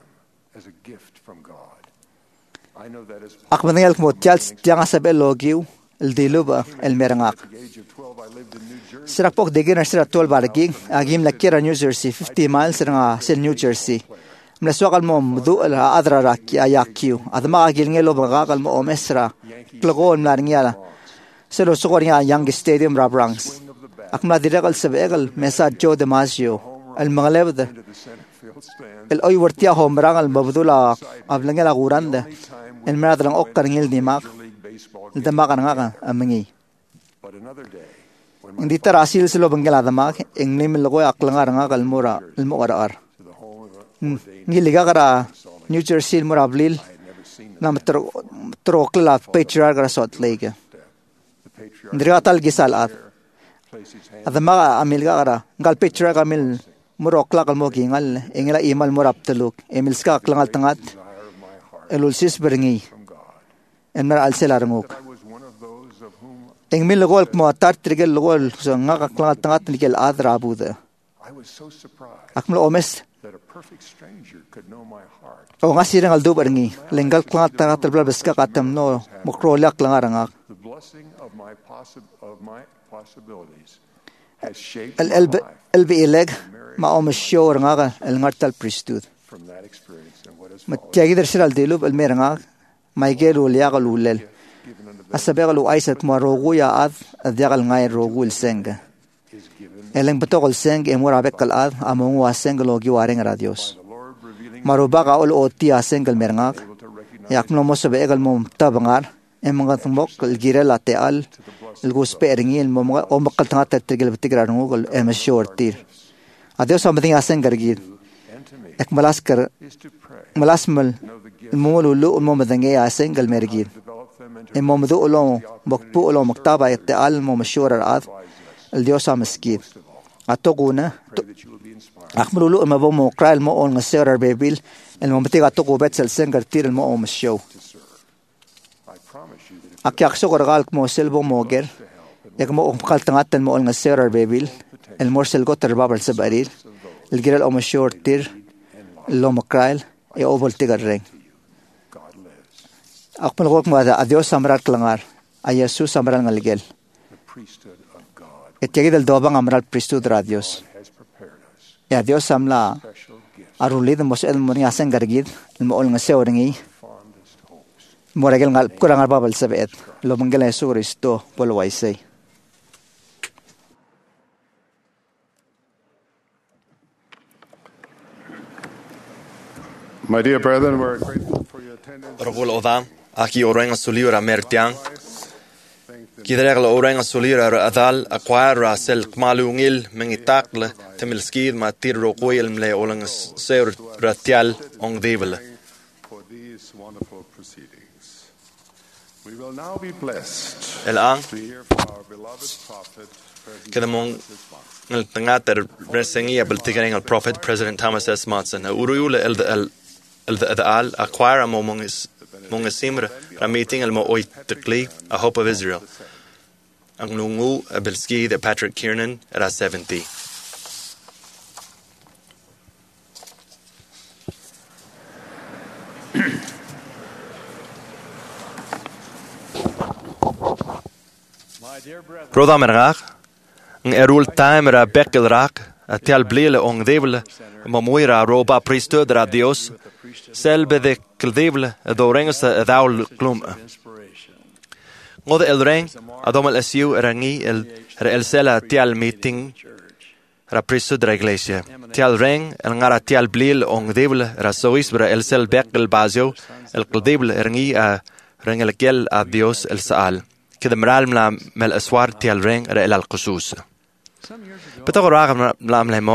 Speaker 10: akmanel mo tials tianga sabel logiu el diluba el merangak Sirakpok degin ar sirat tol barging agim lakira New Jersey fifty miles nga sel New Jersey mnaswakal mo mdu la adra raki ayakiu adma agil ngelo bagakal mo omesra klogon larngiala selo sokor nga young stadium rabrangs akma dirakal sabegal mesa Joe Damasio el maglebd el oy wartia homrang al mabdula ablangela guranda el meradlang okkar ngil dimak el damakan nga amingi hindi tarasil silo bangela damak englim logo aklangar nga kalmura ilmo arar ngiliga kara New Jersey murablil nam tro trokla patriarch rasot lege ndriatal gisalat adama amilga kara ngal patriarch amil murokla kalmo gingal engela imal murapteluk emilska aklangal tangat elulsis beringi enmar alselarnguk engmil logol mo tar trigel logol so nga kaklangal tangat nikel adra abuda akmlo omes o nga sirang aldo beringi lenggal klangat tangat talblabeska katam no mokrolak langarangak el el el bileg ma omes shor nga el ngartal priesthood matyagider siral dilub el merangak maigelo liagal ulel asabegal uaisat maroguya ad adyagal ngay rogul senga eleng betokol seng emurabek kal ad amongu aseng logi wareng radios marubaga ol oti asengel merngak yakno mo sabegal mo tabangar emangat mok girel ateal el guspe ringil mo o makal tangat tergel betigra ngol emshortir adios amding aseng gargir ek malaskar malasmal mulu lu mo madange asengel mergir emo mdu ulo bokpu ulo maktaba iteal mo mashura ad el diosa meskin atoguna akmulu ma bo mo krail mo on ngasera bebil el mo metiga togo betsel sengar tir el mo om show akyak so gorgal mo selbo moger yak mo om kaltangatan mo on ngasera bebil el morsel goter babal sabaril el giral om show tir lo mo krail e ovol tigar reng akmal gok mo ada adios samrar klangar a Jesus samral ngalgel etegi del dobang amral priesthood radios ya Dios samla arulid mos el moni asen gargid el mo ol ngase oringi moragel ngal kurang arba bal sabet lo mangel Jesu Kristo polo waisay
Speaker 11: My dear brethren, we're grateful for your attendance.
Speaker 2: Rogul odam aki orenga suliura mertiang Kidereg orenga solira adal acquire rasel kmalungil mengitakle temilskid matir rokoil mle olang seur ratial ong devil.
Speaker 11: For these wonderful proceedings. We will now be blessed
Speaker 2: El ang
Speaker 11: to hear from our beloved prophet,
Speaker 2: kedamong el tangater resengi abeltikering al prophet President Thomas S. Monson. Uruyule el el el al acquire among is mongesimre a meeting el mo oitekli a hope of Israel. Ang nungu abelski de Patrick Kiernan era seventy. Roda merach ng erul time ra bekel rak atial blele ong devle mamoira roba priesthood ra Dios selbe de kldevle dorengs daul klum. Ngode el reng adom el siu rangi el el sela tial meeting ra priesthood ra iglesia tial reng el ngara tial blil ong devle ra sois bra el sel bekel bazio el kldevle rangi a reng el kel a Dios el saal كده مرال ملا مل أسوار تيال رين رأي القصوص. بتقول راغم ملا ملهمون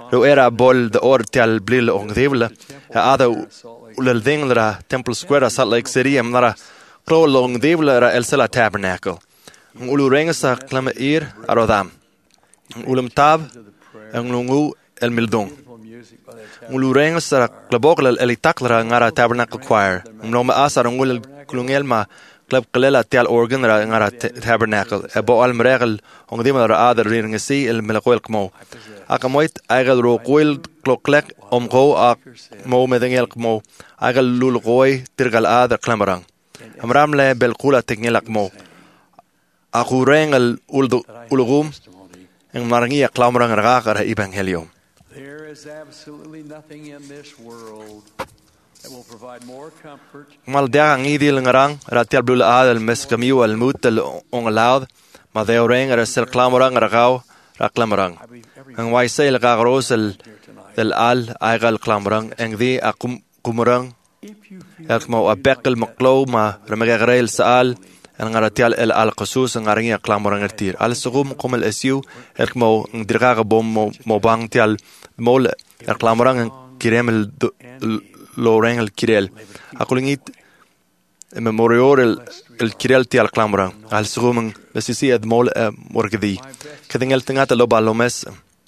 Speaker 2: ro era bol de or tial blil ong devle ha ada ulel dinglera Temple Square Salt Lake City am nara klo long devle ra El Sela Tabernacle ulu rengsa klama ir arodam ulum tab ang lungu el mildong ulu rengsa klabokla el itakla ngara Tabernacle Choir no ma asar ngul klungel ma club qlela tial organ ra ngara Tabernacle abo al mregel ong dimar ader ring si el melqol kmo akamoit agal ro qoil kloklek om go ak mo medengel kmo agal lul goy tirgal ader klamarang amram le bel qula tekngelak mo akureng al uldu ulugum en marangia klamarang raga evangelio.
Speaker 4: There is absolutely nothing in this world that will provide more comfort.
Speaker 2: Mal dia ngidil ngarang ratial blul adel meskamiu al mutel on laud ma de oreng er sel klamarang ragau ra klamarang ang wai sel gagrosel del al aigal klamarang eng di akum kumarang yakmo abekel maklo ma ramagrel sal ang ratial el al qasus ang arangia klamarang ertir al sugum kumel esiu ekmo dirgaga bom mo bang tial mol er klamarang kiremel loreng el kirel akulingit memorior el el kirel tial klamarang al sugum besisi ed mol morgdi kedingel tengata loba lomes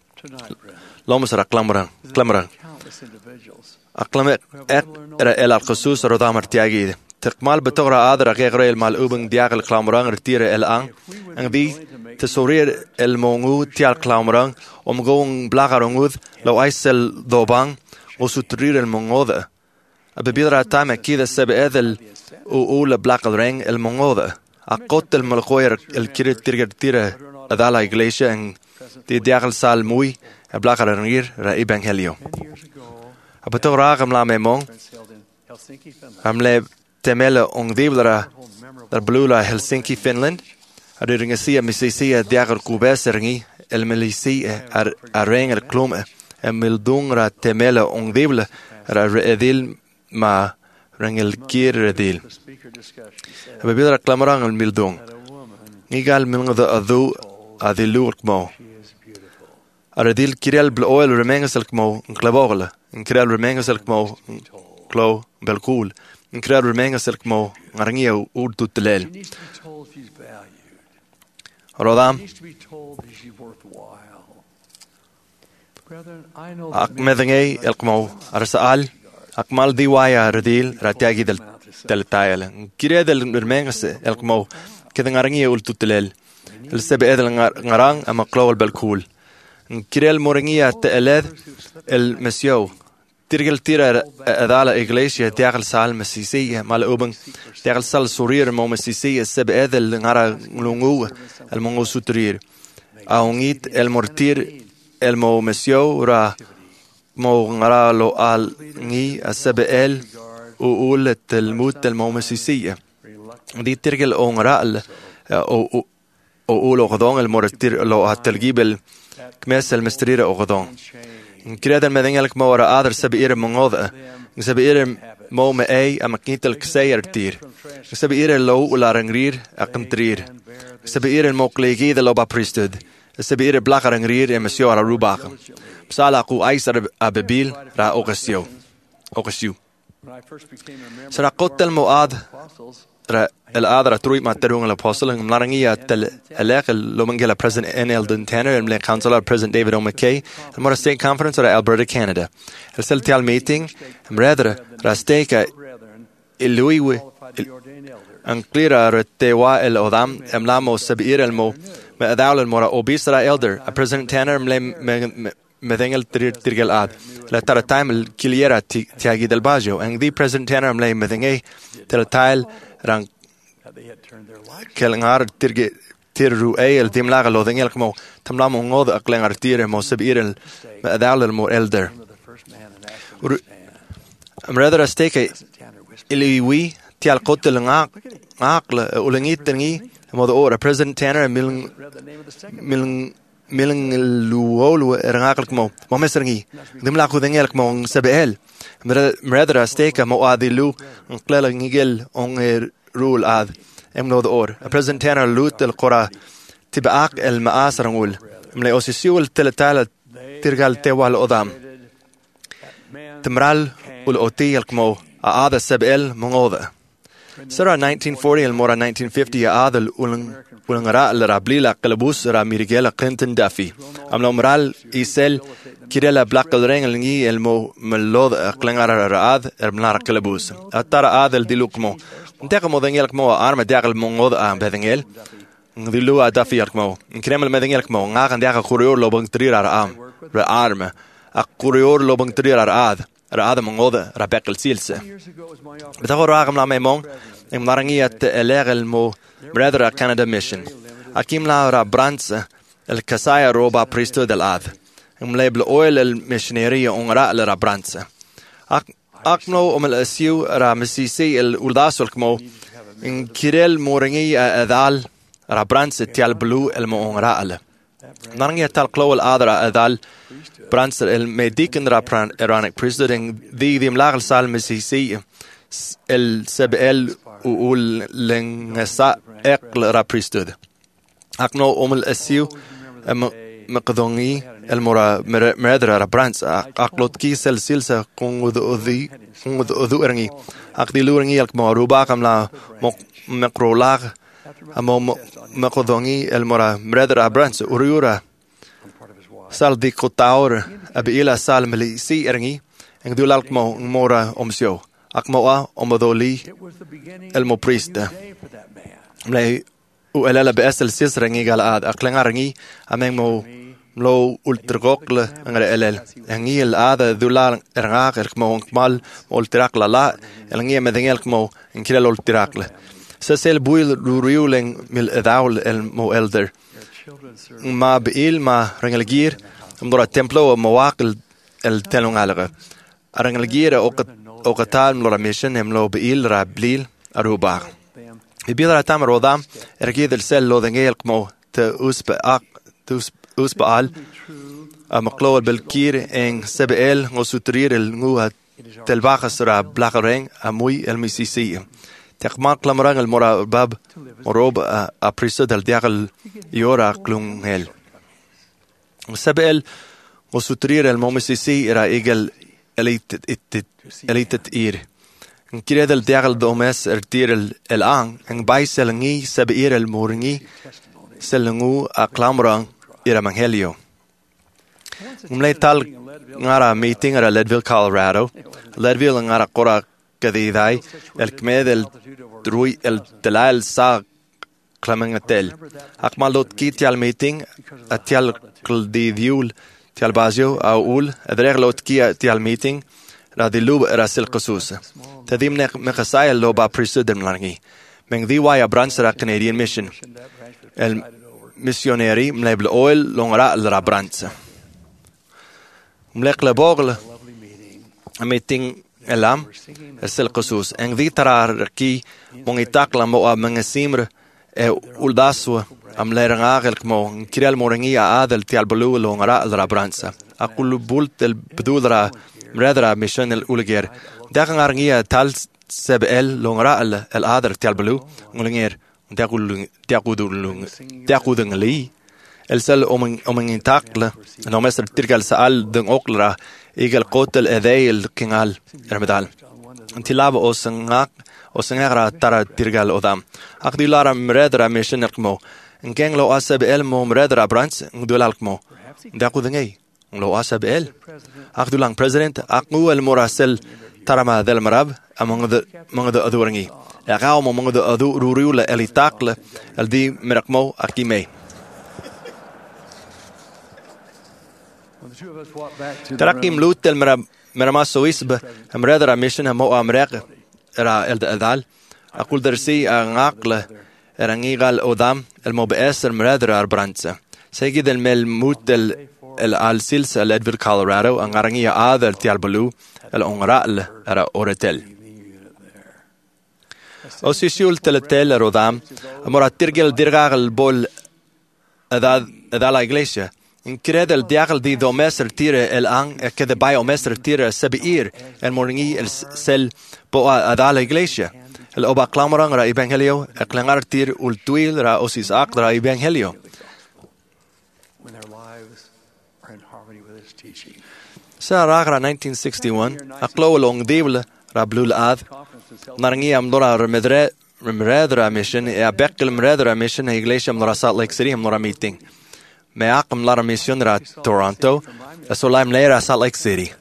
Speaker 2: lomes ra klamarang klamarang aklamet era el al qasus rodamar tiagi تقمال بتغرى آذر غير المال أوبن دياغ الكلامران رتير الآن أن دي تسورير المونغو تيال كلامران ومغون بلاغرونغوذ لو أيسل دوبان وسوترير المونغوذ أببيدرا تاما كيدا سبئذل أول بلاغرين المونغوذ أقوت الملقوير الكيري تيرغر تيرا أذالا إغليشة أن دي دياغ السال موي بلاغرينغير رأي هليو أبتغرى آغم لا ميمون أملي temela ong divlara dar blula Helsinki Finland aringa sia misisia diagar kubeseringi el milisia ar areng el klome emildungra temela ong divla ra redil ma rengel kir redil abibidra klamarang el mildung nigal milnga adu adilurkmo aredil kirel bl oil remengaselkmo klabogla kirel remengaselkmo klo belkul in krar remenga selkmo ngarangia ur tutelel rodam ak medengei elkmo arsal akmal diwaya redil ratiagi del teltail kire del remenga elkmo keden ngarangia ur tutelel el sebe edel ngarang ama klowal belkul kirel morangia teled el mesio Tirgel tira adala iglesia diagal sal mesisia mal oben diagal sal sorir mo mesisia seb edel ngara lungu el mongo sutrir aungit el mortir el mo mesio ra mo ngara lo al ni seb el u ulet el mut el mo mesisia di tirgel ongra o o o lo godon el mortir lo atelgibel kmes el mestrira o godon كريد المدينة مو ورا آذر سبير منغوضة سبير مو مأي أما كنيتل كسير تير سبير لو ولا رنغرير أقم ترير سبير الموقليجي ذا لوبا بريستود سبير بلاك رنغرير يمسيو على روباق بسالا قو أيسر أببيل را أوغسيو أوغسيو سرا قتل مؤاد را الآذر تروي ما تروي الأبوستل ملارنجية تل ألاق لو منجلا President N. Eldon Tanner and Councilor President David O. McKay المرة State Conference را Alberta Canada السلتيال meeting مرادر را ستيكا اللوي أنقليرا رتوا الأضام أملامو سبير المو ما أداول المرة أوبيس را Elder President Tanner ملام مدينة ترجل آد لا ترى تايم الكليرا تياجي دلباجو أن دي President Tanner ملام مدينة ترى تايل ران كلنgar tirge tirru el dimlaga lo dengel como tamlamo ngod aklengar tire mo sebirel adal mo elder am rather stake ili wi tial qotel ngak ngakle ulengit tengi mo the order President Tanner mil mil mil luolo ngakle como mo meserngi dimlaga dengel como sebel am rather stake mo adilu nklela ngigel on rule ad امنو دور President Tanner لوت القرى تبعاق المآسر نقول ملي أوسيسيو التلتالة tirgal tewal odam. Timral ul oti el kmo a ada sebel mongoda. Sera nineteen forty el mora nineteen fifty a ada ulang ulangara el rablila kalabus ra Mirigela Clinton Duffy. Amlo mral isel kirela black el reng el ngi el mo melod klangara raad el mlar kalabus. Atara ada el dilukmo. Ndekamo dengel kmo arma degel mongoda am bedengel. Ndilu a Duffy kmo. Kremel medengel kmo ngagan dega kurior lobang trirar am. Ra arma. A kurior lobang trirar ad. Ra ada mongoda ra bekel silse. Betagor ragam la memong. Im narangiat elegel mo Brethren Canada Mission. Akim la ra branca el kasaya roba priesthood del ad. Im label oil el missionaria onra el ra branca. Ak akno om el asiu ra misisi el uldasul kmo. In kirel morangi adal ra branca tial blue el mo onra el. Narangiat tal klo el adra adal branca el medican ra Aaronic priesthood in the dim lagal sal misisi el sebel ul lengsa ekl ra priesthood. Akno omel asiu maqdongi el mora medra ra branca aklot ki sel silsa kung udhi kung udhu erangi akdi lurangi el kmo ruba kamla makrolag amo maqdongi el mora medra branca uriura sal di kotaur abila sal meli si erangi ngdulal kmo mora omsio akmoa omadoli el mo priesta mlay u elala besel sis rangi galad aklenga rangi ameng mo lo ultrgokle ngare elel ngi el ada dulal erga erkmo mal ultrakla la el ngi medengel kmo inkila ultrakle sesel buil ruriuling mil edaul el mo elder ma bil ma rangelgir mdora templo mo wakil el telongalga rangelgir o o qatal mlo mission emlo bil ra blil aruba bibira tam rodam ergid el sel lo dengel kmo te usba ak usba al amqlo bil kir en sebel ngosutrir el ngua tel bagas ra blagareng amui el misisi tekma klamrang el mora bab morob a priso del diagal yora klung hel sebel ngosutrir el momisisi era igel elite it elite ir en kireda el diagal domes er tir el el ang en baisel ngi sabir el moringi selengu a klamrang ira mangelio umle tal ngara meeting at Leadville, Colorado. Leadville ngara qora kadidai el kmed el drui el dalal sa clamangatel akmalot kitial meeting atial kldidiul tial bazio aul adreglot kia tial meeting radilub rasil qasus tadim maqasay lo ba president langi meng di waya branch ra Canadian Mission el missionary mlebl oil longra al ra branch mlekle bogle a meeting elam rasil qasus eng di tarar ki mongitak la mo mangasimre e uldaswa am leranga gel kmo kirel moringia adel tial bulu longra al ra branch aqul bult el bedulra مردرا ميشن الأولجير داخل عرنية تال سبل لونرا ال الأدر تال بلو ولنير داخل داخل داخل دنغلي السل أمم أمم تاكل إنه مثل ترجع سأل دن أقلرا إيجال قتل أذي الكنال رمضان أنت لاب أوسنعك أوسنعرا ترى ترجع الأذام أخذ لارا مردرا ميشن الكمو إن كان لو أسب إلمو مردرا برانس ندول الكمو داخل دنجي لو أسب إل أخذ لان president أقوى المراسل ترى ما ذا المراب among the among the أدورني أقاوم among the أدو روريول اللي تاكل الدي مرقمو أكيمي ترقي ملوت المراب مرما سويسب مرادر ميشن مو أمريك را الدال أقول درسي أنقل رنيغال أودام المبأسر مرادر أربرانسا سيجد المل موت al silsa Leadville, Colorado, ang arangia adel tial bulu el onral era oretel. O sisiul teletel rodam, amora tirgel dirgal bol edad edad la iglesia. Incred el diagal di domestre tire el ang e que de bayo mestre tire sebiir el moringi el sel po edad la iglesia. El oba clamorang ra evangelio, e clangar tir ultuil ra osis ak ra evangelio. Sa ragra nineteen sixty-one, aklo long devil ra blul ad, narangi am dora remedre remedra mission, e a bekel remedra mission, e iglesia am dora Salt Lake City am dora meeting. Me akam lara mission ra Toronto, e solaim leira Salt Lake City.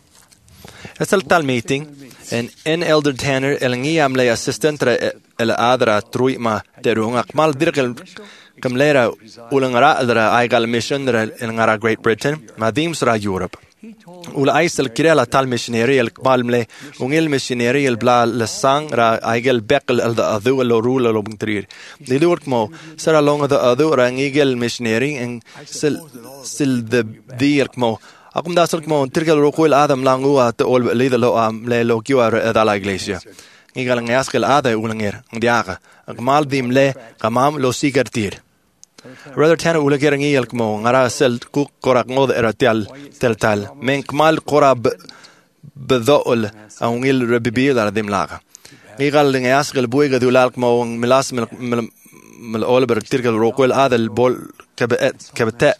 Speaker 2: Es el tal meeting, en en Elder Tanner, el ngi am le assistant ra el adra trui ma terung akmal dirkel kam leira ulangara adra aigal mission ra el ngara Great Britain, ma dims ra Europe. Ula aisel kirela tal missionary el kbalmle ungil missionary el bla le sang ra aigel bekel el da adu lo rule lo bungtrir di lurk mo sara long da adu ra ngigel missionary en sil sil de dirk mo akum da sil mo tirkel ro koil adam langu at ol le lo am le lo kiwa da la iglesia ngigel ngaskel ada ulanger ndiaga akmal dimle kamam lo sigartir Brother Tanner ula gerangi el kmo ngara sel ku korak ngod eratel tel tal men kmal korab bedol aungil rebibil ala dim laga ngigal ngas gel buiga dulal kmo milas mil mil olber tirgal rokwel adel bol kabet kabet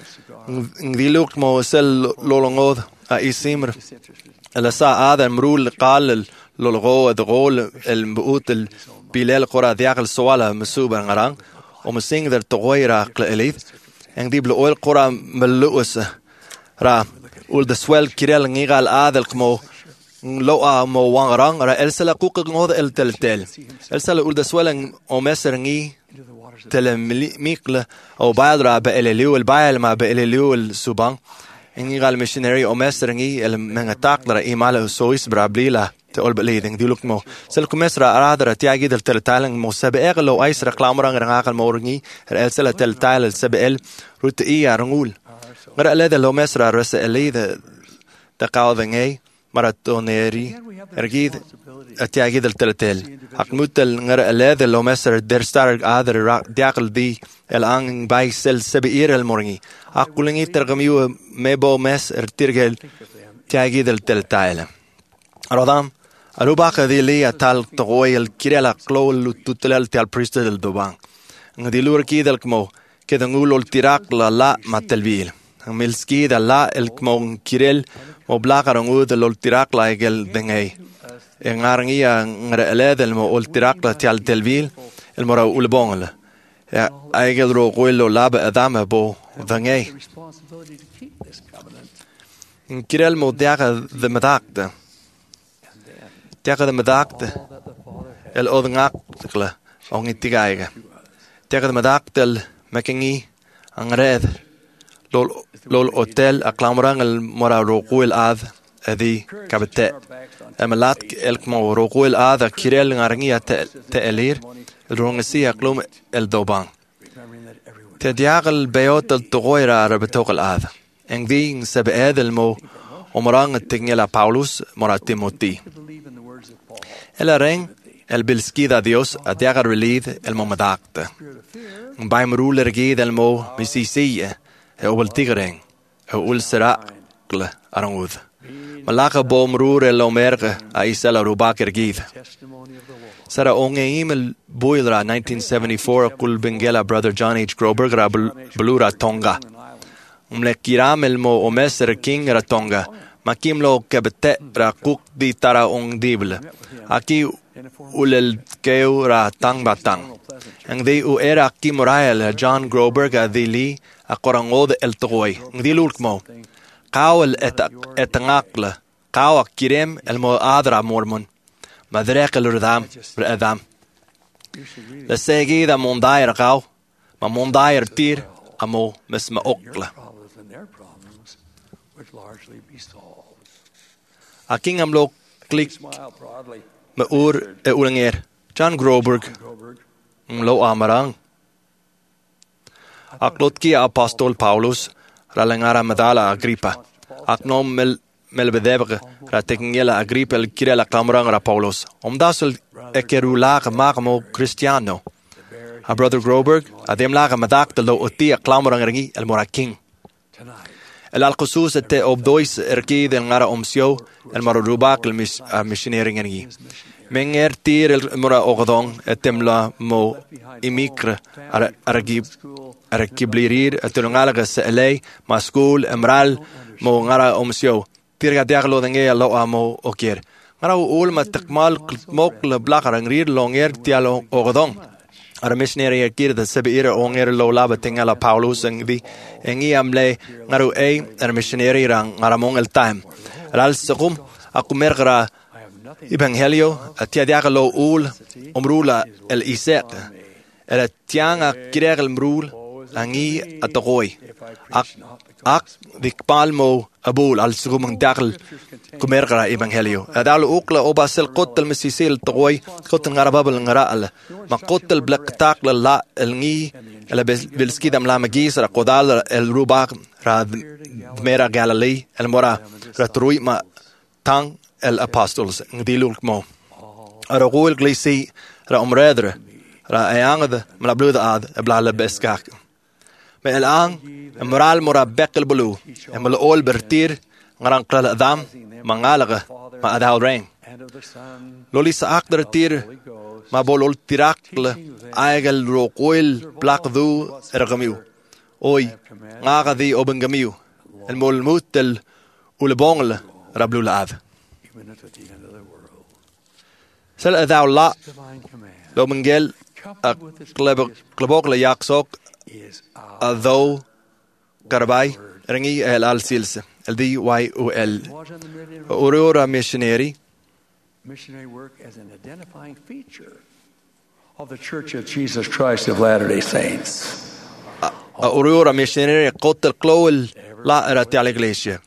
Speaker 2: ngiluk kmo sel lolongod a isimr ala sa adel mrul qal lolgo adgol el mbuut el bilal qora diaqal sawala msuba ngarang om sing der toira klelith en di blo oil qora meluus ra ul de swel kirel ngigal adel kmo lo a mo wangrang ra el sala kuk ngod el tel tel el sala ul de swel o meser ngi tel mikle o badra be el liu el bail ma be el liu el subang ngigal missionary o meser ngi el mengatak ra imala sois brablila te ol beleding di lukmo sel kumesra aradra tiagi del teltaling mo sabeg lo ais reklamrang rangal morngi el sel teltal sabel rut iya rangul ngara leda lo mesra res elide ta qawdengay maratoneri ergid tiagi del teltel akmutel ngara leda lo mesra der star adra diaql di el ang bay sel sabir el morngi akulingi tergamiu mebo mes ertirgel tiagi del teltal rodam Arubaka di li atal toy el kirela klol tutelal tal priest del dobang. Ngadi lur ki del kmo ke dangul ol tirak la la matelvil. Milski da la el kmo kirel mo blakarang del ol tirak la egel dengay. Engarngia ngre del mo ol tirak la tal telvil el mora ulbongel. Ya egel ro goilo laba adama bo dengay. Kirel mo daga de madakta. Tegen de medakte el odngakle ong itigaiga tegen de medakte el mekingi angred lol lol hotel aklamrang el mora roquel ad edi kabete emalat el kmo roquel ad kirel ngarngi te te elir el rongsi aklum el dobang te diagel beot el togoira rabetokal ad engding sebe edel mo omrang tingela Paulus mora Timothy El ring el bilskida Dios a diagar relid el momadakte. Baim ruler gid el mo misisiye e obel tigring e ul serakle arangud. Malaka bom rur el omerge a isela rubaker gid. Sara onge imel boilra nineteen seventy-four kul bengela brother John H. Groberg ra blura Tonga. Umle kiram el mo omeser king ra Tonga. Makim lo kebete ra kuk di tara ong dible. Aki ulel keu ra tang batang. Ang di u era ki morael John Groberg a di li a korangod el togoy. Ang di lulk mo. Kau el etangakle. Kau akirem el mo adra mormon. Madrek el urdam redam. Le segi da mondair kau. Ma mondair tir amo mesma okle. Aking am lo klik me ur e ulanger John Groberg lo amarang aklot ki apostol Paulus ralangara medala Agrippa aknom mel melbedebge ra tekngela Agrippa el kirela klamrang ra Paulus omdasul ekerula magmo Cristiano a brother Groberg adem laga medak de lo otia klamrang ringi el moraking el alqusus te obdois erkid el ngara omsio el marubak el missionering ngi Menger tir el mora ogadong etemla mo imikre ara aragib aragiblirir atulungalaga sa L A ma school emral mo ngara omsyo tirga diaglo denge lo amo okir ngara ul ma takmal mok le blakarang rir longer tialo ogadong ara missionary akir da sebira onger lo laba tingala Paulus ang di engi amle ngaru e ara missionary rang ngara mong el time ral sakum aku mergra Evangelio atiadiaga lo ul omrula el isek el tianga kirel mrul angi atogoi ak ak dikpalmo abul al sugumang dakal kumergra evangelio adal ukla obasel qotel mesisil togoi qotel ngarababel ngaral ma qotel blak takla la elngi el belski dam la magis ra qodal el rubak ra mera Galilee el mora ratrui ma tang el apostles ngdilul mo ara goel glisi ra omredre ra ayangde mla bluda ad bla la beskak me el ang moral mora bekel bulu emol ol bertir ngarang kla adam mangalaga ma adal rain loli sa akder tir ma bolol tirakle aigel ro goel plak du ergamiu oi ngaga di obengamiu el mol mutel ulbongle ra blula ad Sel adau la lo mengel klebok le yaksok adau karbai rengi el al silse el di y o l aurora missionary
Speaker 4: missionary work as an identifying feature of the Church of Jesus Christ of Latter-day Saints.
Speaker 2: Aurora missionary qotel klowel la era te iglesia.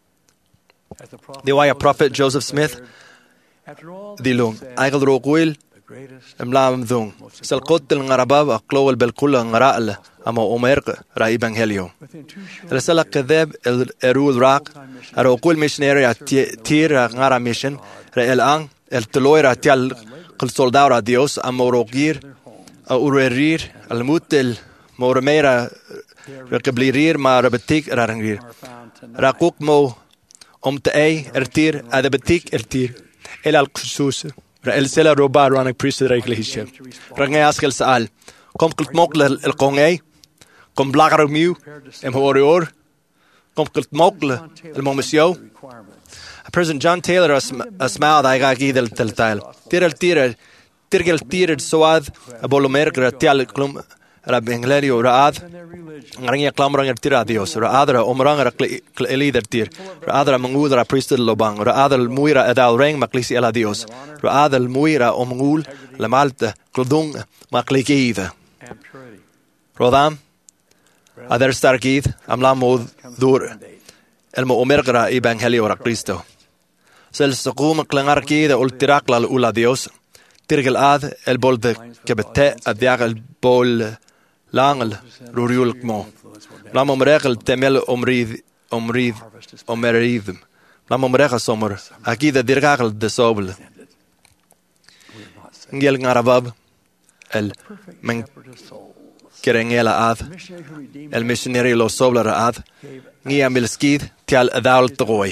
Speaker 2: The way a prophet Joseph Smith dilung aigel roguil emlam dung sel qotel ngarabab aqlowel belkulla ngaral ama omerq ra evangelio el sala kadhab el erul raq arokul missionary tir ngara mission ra el ang el tloira tial qul soldara dios amorogir urerir al mutel mormera rekeblirir ma rebetik rangir raquk mo om te ei ertir adabetik ertir el al khusus ra el sela robar ranik priesthood iglesia rangai askel saal kom kult mokle el kongei kom blagar miu em horior kom kult mokle el momisio President John Taylor asmaad aiga gidel tel tal tirel tirel tirgel tirel soad abolomer gratial klum ra benglerio raad ngarang klamrang tira dios raad ra omrang ra elider tir raad ra mangul ra priesthood lobang raad al muira adal reng maklisi ela dios raad al muira omngul la malta klodung maklikida rodam adar stargid amla mod dur el mo omergra evangelio ra Cristo sel saqum klangar kida ultirak la ula dios tirgel ad el bol de kebete adiag el bol langel ruriul mo lam omregel temel omrid omrid omerid lam omrega sommer akida dirgagel de sobel ngel ngarabab el men kerengela ad el missionary lo sobler ad ngi amilskid tial adal toy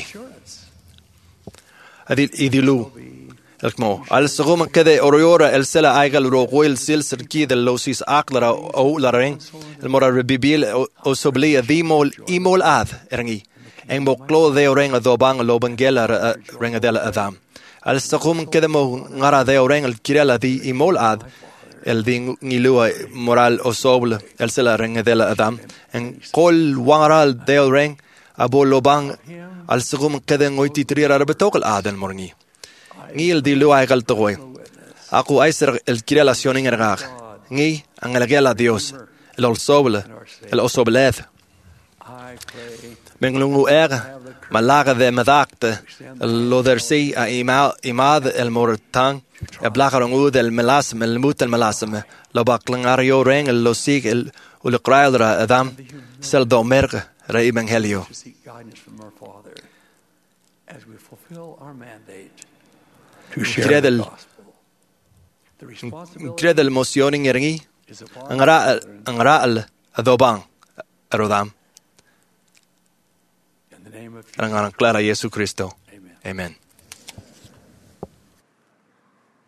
Speaker 2: adil idilu الكمو على السقوم كذا أوريورا السلا أيقل روقويل سيلسر كيد اللوسيس أقلرا أو لارين المرة ربيبيل أو سبلية ذي مول إيمول آذ إرنجي إن بقلو ذي أورين ذوبان لوبنجيلا رينج ديلا أذام على السقوم كذا مو نرى ذي أورين الكيرلا ذي إيمول آذ الذي نيلوا مورال أو سوبل السلا رينج ديلا أذام إن كل وانرال ذي أورين أبو لوبان على السقوم كذا نويتي تريرا ربطوق الآذ المرني ngil di lu ay kaltoy aku ay ser el kirelación en ergar ngi angelagela dios el olsoble el osoblet menglungu er malaga de madakte lo dersi a imad imad el mortang el blagarungu del melasm el mut el melasm lo baklangario reng el losig el ulqrailra adam sel do merg ra evangelio
Speaker 4: as we fulfill our mandate
Speaker 2: incredel incredel emoción en ergi angra angra al adobang arodam angra clara Jesu Cristo amen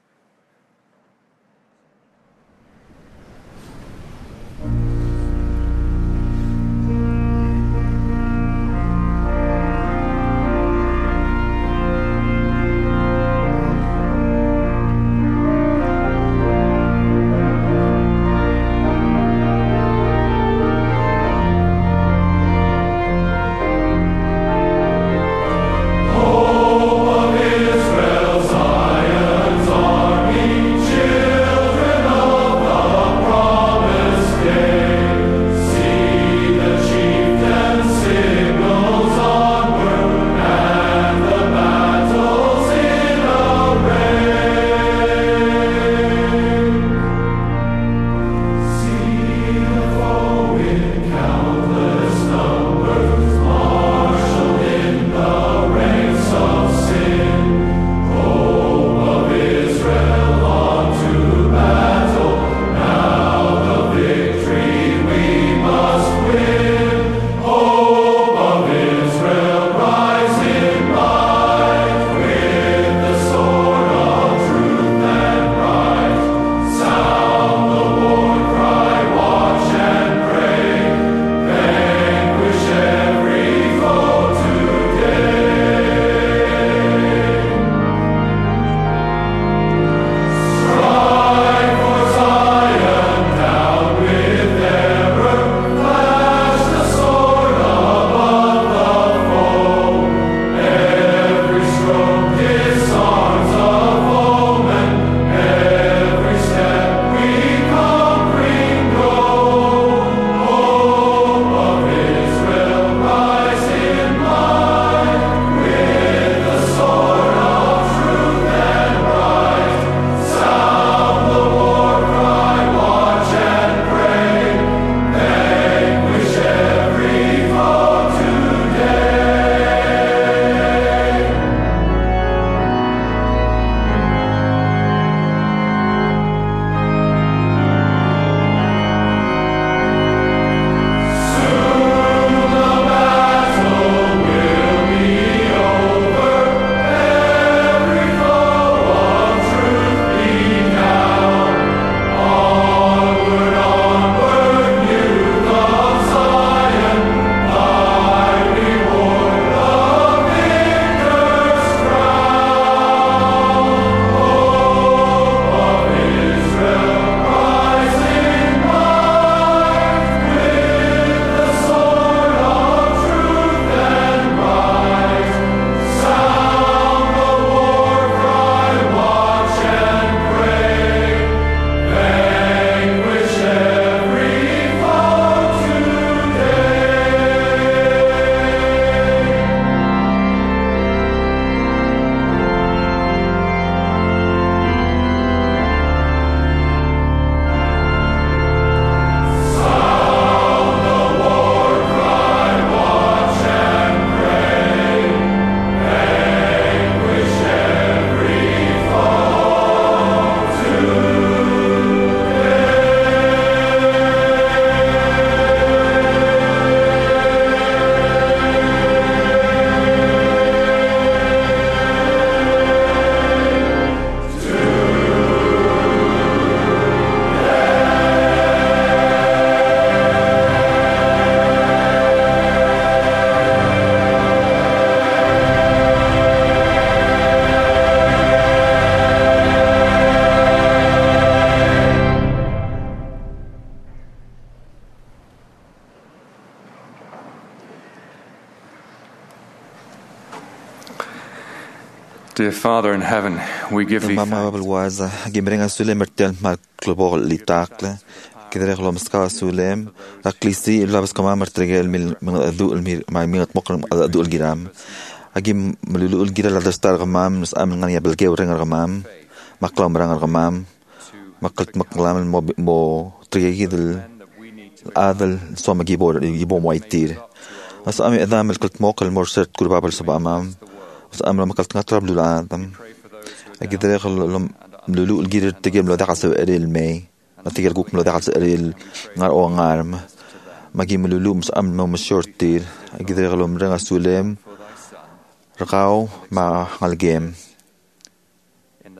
Speaker 11: Dear Father in heaven, we give thee
Speaker 9: Mama babel waza gimrenga sulem mertel mal klobor litakle كده لو مسكا سولم أكليسي إلا بس كمان مرتجل من من الذوق المير مع مين تمقر الذوق الجرام أجي ملولو الجرا لا تستار غمام نس أمن غنيا بالجو رنگ غمام مقلام رنگ غمام مقلت مقلام المو مو تريجي دل هذا الصوم جيبور جيبو مويتير بس أمي إذا ملكت موقع المرسل كل باب السبع أمام بس أمي لما قلت نطرب لولا آدم أجي ده لو ملولو الجرا تجيب لو دعسة سوى الماء نتيجة الجوك ملو دعس أريل نار أو نارم ماجي ملولو مس أم مو مشورتير أجد رجلو مرنا سولم رقاو مع الجيم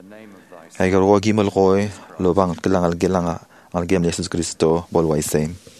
Speaker 9: هاي جروا جيم الغوي لو بان كلنا الجلنا الجيم يسوع كريستو بول وايسين